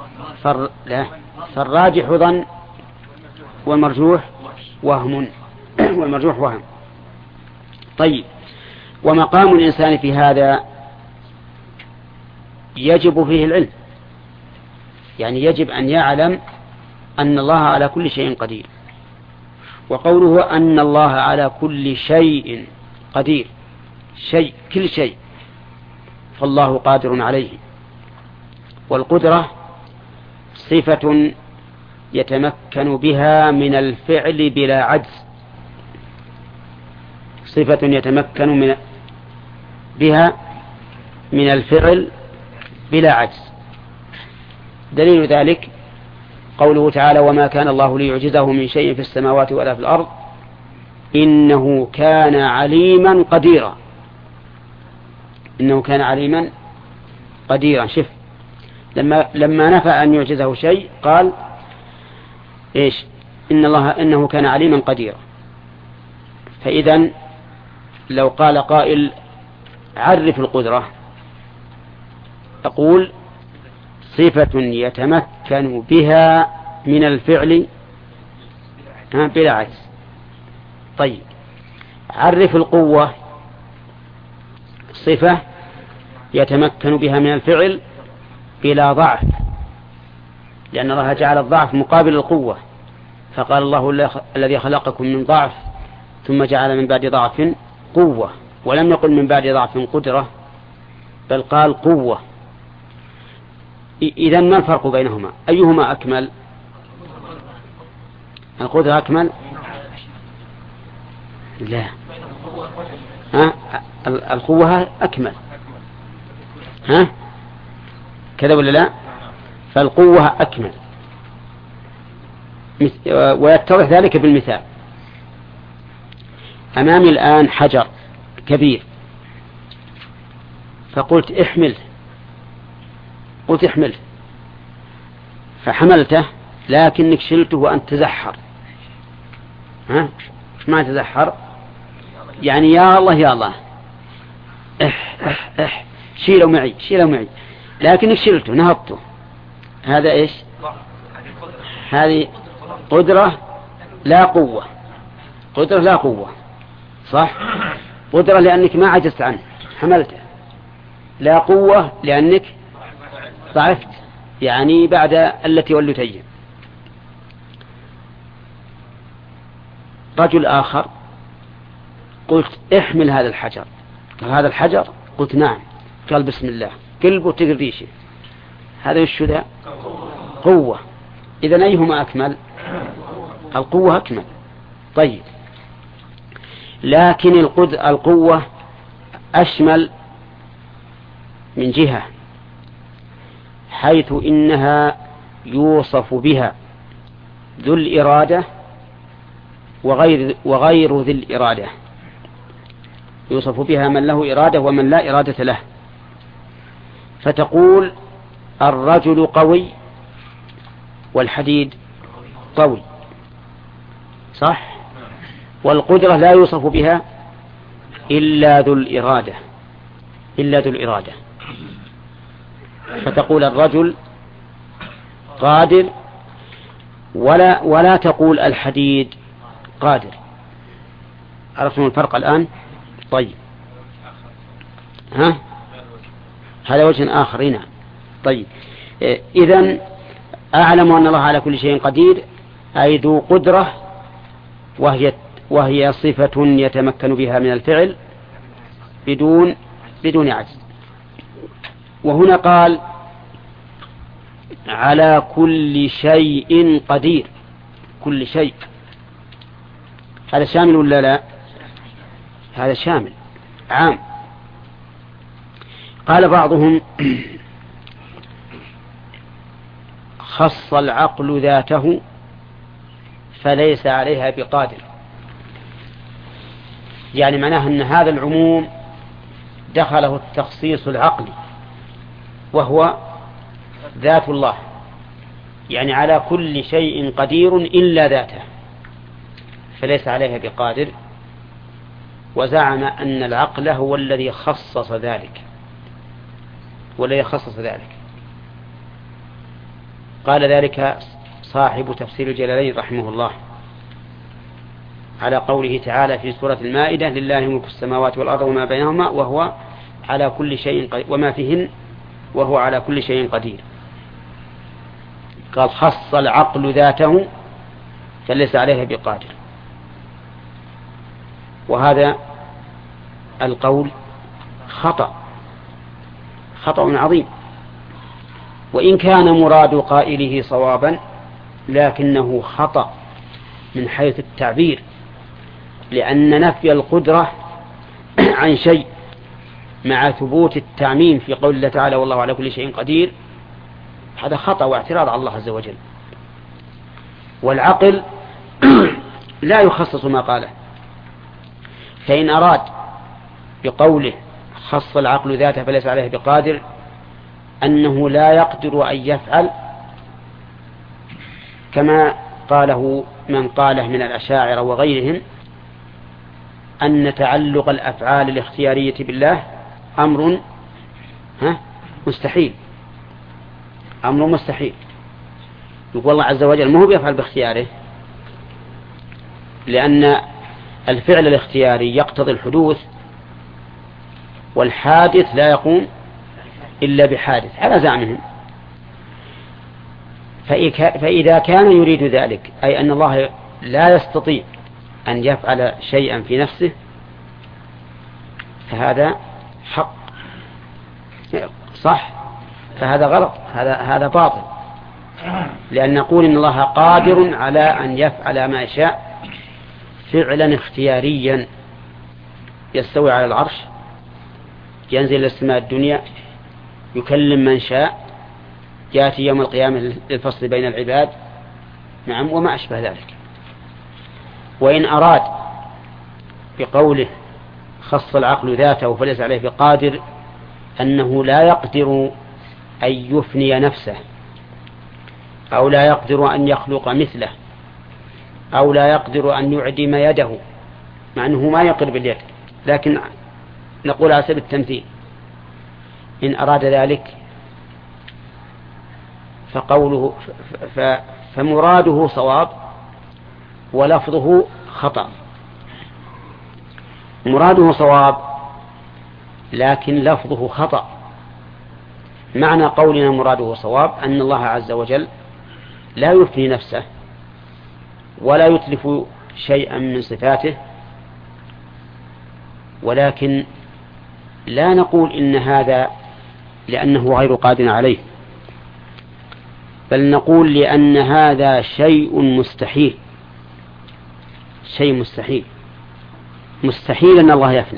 S2: فالراجح ظن والمرجوح وهم. والمرجوح وهم. طيب، ومقام الإنسان في هذا يجب فيه العلم، يعني يجب أن يعلم أن الله على كل شيء قدير. وقوله أن الله على كل شيء قدير، شيء كل شيء، فالله قادر عليه. والقدرة صفة يتمكن بها من الفعل بلا عجز، صفة يتمكن بها من الفعل بلا عجز. دليل ذلك قوله تعالى: وما كان الله ليعجزه من شيء في السماوات ولا في الأرض إنه كان عليما قديرا. إنه كان عليما قديرا. شف، لما نفى أن يعجزه شيء قال إيش؟ إنه كان عليما قديرا. فإذا لو قال قائل عرف القدرة، أقول صفة يتمكن بها من الفعل بلا عجز. طيب، عرف القوة، صفة يتمكن بها من الفعل بلا ضعف، لأن الله جعل الضعف مقابل القوة، فقال الله الذي خلقكم من ضعف ثم جعل من بعد ضعف قوة، ولم يقل من بعد ضعف قدرة، بل قال قوة. إذن ما الفرق بينهما؟ أيهما أكمل؟ القدرة أكمل؟ لا، القوة أكمل. كذا ولا لا؟ فالقوة أكمل، ويتضح ذلك بالمثال. أمامي الآن حجر كبير، فقلت احمله، قلت احمله، فحملته، لكنك شلته وأنت تزحر. ايش معنى تزحر؟ يعني يا الله يا الله، شيلوا معي شيلوا معي، لكنك شلته نهضته. هذا ايش؟ هذه قدرة لا قوة. قدرة لا قوة، صح؟ قدرة لأنك ما عجزت عنه حملته، لا قوة لأنك ضعفت، يعني بعد التي ولتيه. رجل آخر قلت احمل هذا الحجر، قال هذا الحجر، قلت نعم، قال بسم الله، قلبه تقريشه. هذا وش ذا؟ قوة. إذن أيهما أكمل؟ القوة أكمل. طيب، لكن القوة أشمل من جهة، حيث إنها يوصف بها ذو الإرادة وغير ذي الإرادة. يوصف بها من له إرادة ومن لا إرادة له. فتقول الرجل قوي والحديد قوي، صح؟ والقدرة لا يوصف بها إلا ذو الإرادة، إلا ذو الإرادة. فتقول الرجل قادر، ولا تقول الحديد قادر. عرفتم الفرق الآن؟ طيب، هذا وجه آخر هنا. طيب، إذن أعلم أن الله على كل شيء قدير، أي ذو قدرة، وهي صفة يتمكن بها من الفعل بدون عجز. وهنا قال على كل شيء قدير. كل شيء هذا شامل ولا لا؟ هذا شامل عام. قال بعضهم خص العقل ذاته فليس عليها بقادر، يعني معناه أن هذا العموم دخله التخصيص العقلي وهو ذات الله، يعني على كل شيء قدير إلا ذاته فليس عليها بقادر، وزعم أن العقل هو الذي خصص ذلك قال ذلك صاحب تفسير الجلالين رحمه الله على قوله تعالى في سورة المائدة لله ملك السماوات والأرض وما بينهما وهو على كل شيء قدير وما فيهن وهو على كل شيء قدير. قال خص العقل ذاته فليس عليها بقادر، وهذا القول خطأ عظيم، وإن كان مراد قائله صوابا لكنه خطأ من حيث التعبير، لأن نفي القدرة عن شيء مع ثبوت التعميم في قول الله تعالى والله على كل شيء قدير هذا خطأ واعتراض على الله عز وجل. والعقل لا يخصص ما قاله، فإن أراد بقوله خص العقل ذاته فليس عليه بقادر أنه لا يقدر أن يفعل كما قاله من قاله من الأشاعرة وغيرهم أن تعلق الأفعال الاختيارية بالله أمر مستحيل، أمر مستحيل. يقول الله عز وجل ما هو بيفعل باختياره، لأن الفعل الاختياري يقتضي الحدوث، والحادث لا يقوم إلا بحادث على زعمهم. فإذا كان يريد ذلك أي أن الله لا يستطيع أن يفعل شيئا في نفسه فهذا حق صح، فهذا غلط، هذا باطل، لأن نقول إن الله قادر على أن يفعل ما يشاء فعلا اختياريا، يستوي على العرش، ينزل إلى السماء الدنيا، يكلم من شاء، يأتي يوم القيامة للفصل بين العباد، نعم، وما أشبه ذلك. وإن أراد بقوله خص العقل ذاته فليس عليه بقادر أنه لا يقدر أن يفني نفسه، أو لا يقدر أن يخلق مثله، أو لا يقدر أن يعدم يده، مع أنه ما يقدر باليد، لكن نقول على سبيل التمثيل. إن أراد ذلك فقوله فمراده صواب ولفظه خطأ. مراده صواب لكن لفظه خطأ. معنى قولنا مراده صواب أن الله عز وجل لا يفني نفسه ولا يتلف شيئا من صفاته، ولكن لا نقول إن هذا لأنه غير قادر عليه، بل نقول لأن هذا شيء مستحيل، شيء مستحيل. مستحيل أن الله يفنى،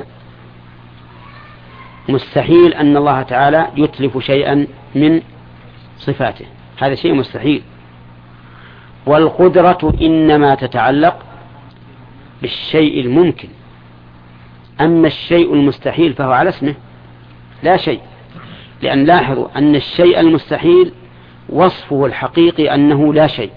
S2: مستحيل أن الله تعالى يتلف شيئا من صفاته، هذا شيء مستحيل. والقدرة إنما تتعلق بالشيء الممكن، أما الشيء المستحيل فهو على اسمه لا شيء، لأن لاحظوا أن الشيء المستحيل وصفه الحقيقي أنه لا شيء،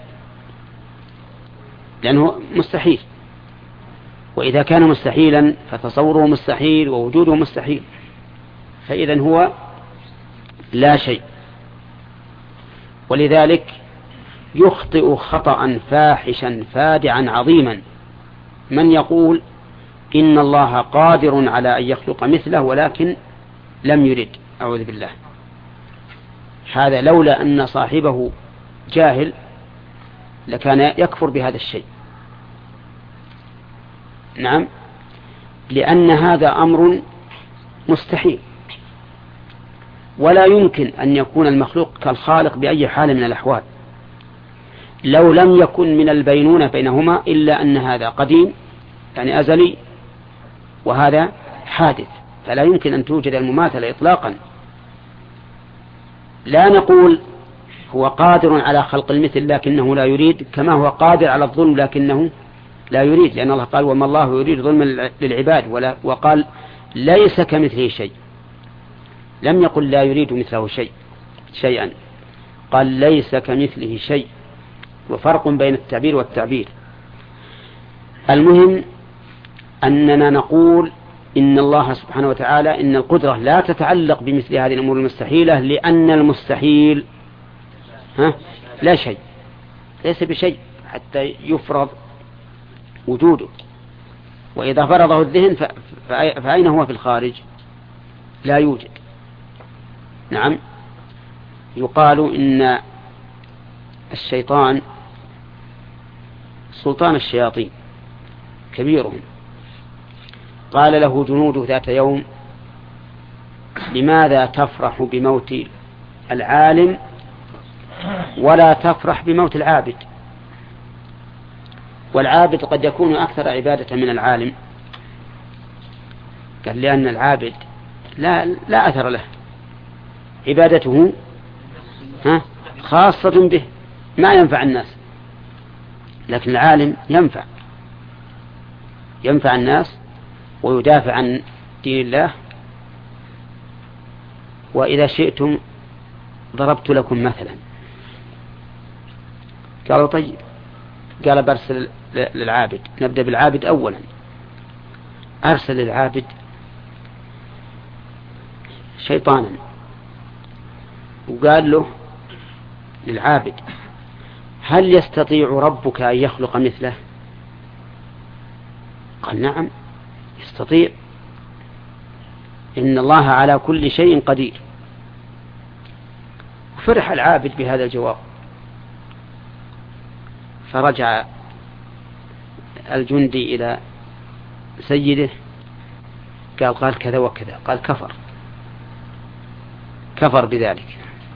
S2: لأنه مستحيل، وإذا كان مستحيلا فتصوره مستحيل ووجوده مستحيل، فإذن هو لا شيء. ولذلك يخطئ خطأ فاحشا فادعا عظيما من يقول إن الله قادر على أن يخلق مثله ولكن لم يرد، أعوذ بالله. هذا لولا أن صاحبه جاهل لكان يكفر بهذا الشيء، نعم، لأن هذا أمر مستحيل، ولا يمكن أن يكون المخلوق كالخالق بأي حال من الأحوال، لو لم يكن من البينونة بينهما إلا أن هذا قديم يعني أزلي وهذا حادث، فلا يمكن أن توجد المماثلة إطلاقا لا نقول هو قادر على خلق المثل لكنه لا يريد، كما هو قادر على الظلم لكنه لا يريد، لأن الله قال وما الله يريد ظلما للعباد، وقال ليس كمثله شيء، لم يقل لا يريد مثله شيئا، قال ليس كمثله شيء، وفرق بين التعبير والتعبير. المهم أننا نقول إن الله سبحانه وتعالى إن القدرة لا تتعلق بمثل هذه الأمور المستحيلة، لأن المستحيل لا شيء، ليس بشيء حتى يفرض وجوده، وإذا فرضه الذهن فأين هو في الخارج؟ لا يوجد. نعم، يقال إن الشيطان سلطان الشياطين كبيرهم، قال له جنوده ذات يوم لماذا تفرح بموت العالم ولا تفرح بموت العابد؟ والعابد قد يكون أكثر عبادة من العالم. قال لأن العابد لا أثر له، عبادته خاصة به، ما ينفع الناس، لكن العالم ينفع الناس ويدافع عن دين الله. وإذا شئتم ضربت لكم مثلا. قالوا طيب، قال برسل للعابد، نبدأ بالعابد أولا. أرسل للعابد شيطانا وقال له للعابد هل يستطيع ربك أن يخلق مثله؟ قال نعم يستطيع، إن الله على كل شيء قدير. فرح العابد بهذا الجواب، فرجع الجندي إلى سيده قال كذا وكذا، قال كفر بذلك،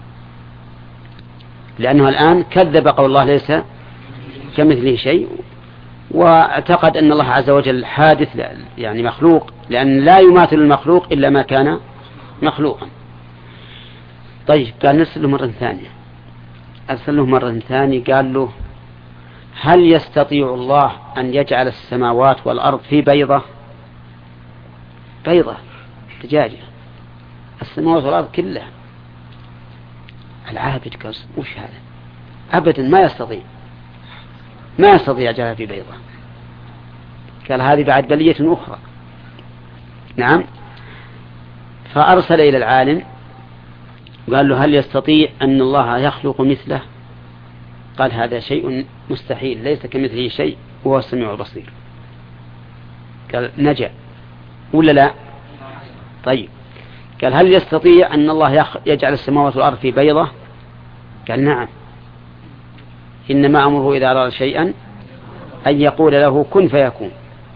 S2: لأنه الآن كذب قول الله ليس كمثله شيء، واعتقد أن الله عز وجل حادث يعني مخلوق، لأن لا يماثل المخلوق إلا ما كان مخلوقا. طيب، قال نرسل له مرة ثانية، أرسل له مرة ثانية قال له هل يستطيع الله أن يجعل السماوات والأرض في بيضة دجاجة، السماوات والأرض كلها؟ العابد قال وش هذا؟ أبدا ما يستطيع يجعلها في بيضة. قال هذه بعد بلية أخرى. نعم، فأرسل إلى العالم قال له هل يستطيع أن الله يخلق مثله؟ قال هذا شيء مستحيل، ليس كمثله شيء وهو السميع البصير. قال نجا ولا لا؟ طيب، قال هل يستطيع أن الله يجعل السماوات والأرض في بيضة؟ قال نعم، إنما أمره إذا أراد شيئا أن يقول له كن فيكون.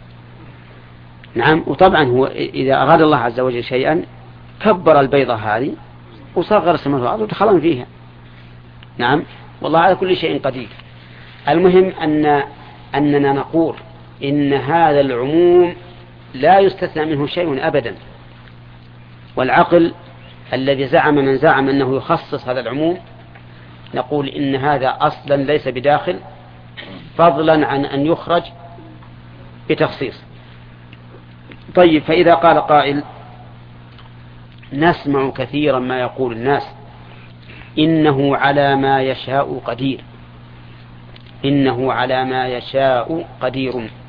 S2: نعم، وطبعا هو إذا أراد الله عز وجل شيئا كبر البيضة هذه وصغر السماوات والأرض ودخلن فيها. نعم، والله على كل شيء قدير. المهم أننا نقول إن هذا العموم لا يستثنى منه شيء أبدا، والعقل الذي من زعم أنه يخصص هذا العموم نقول إن هذا أصلا ليس بداخل، فضلا عن أن يخرج بتخصيص. طيب، فإذا قال قائل نسمع كثيرا ما يقول الناس إنه على ما يشاء قدير، إنه على ما يشاء قدير،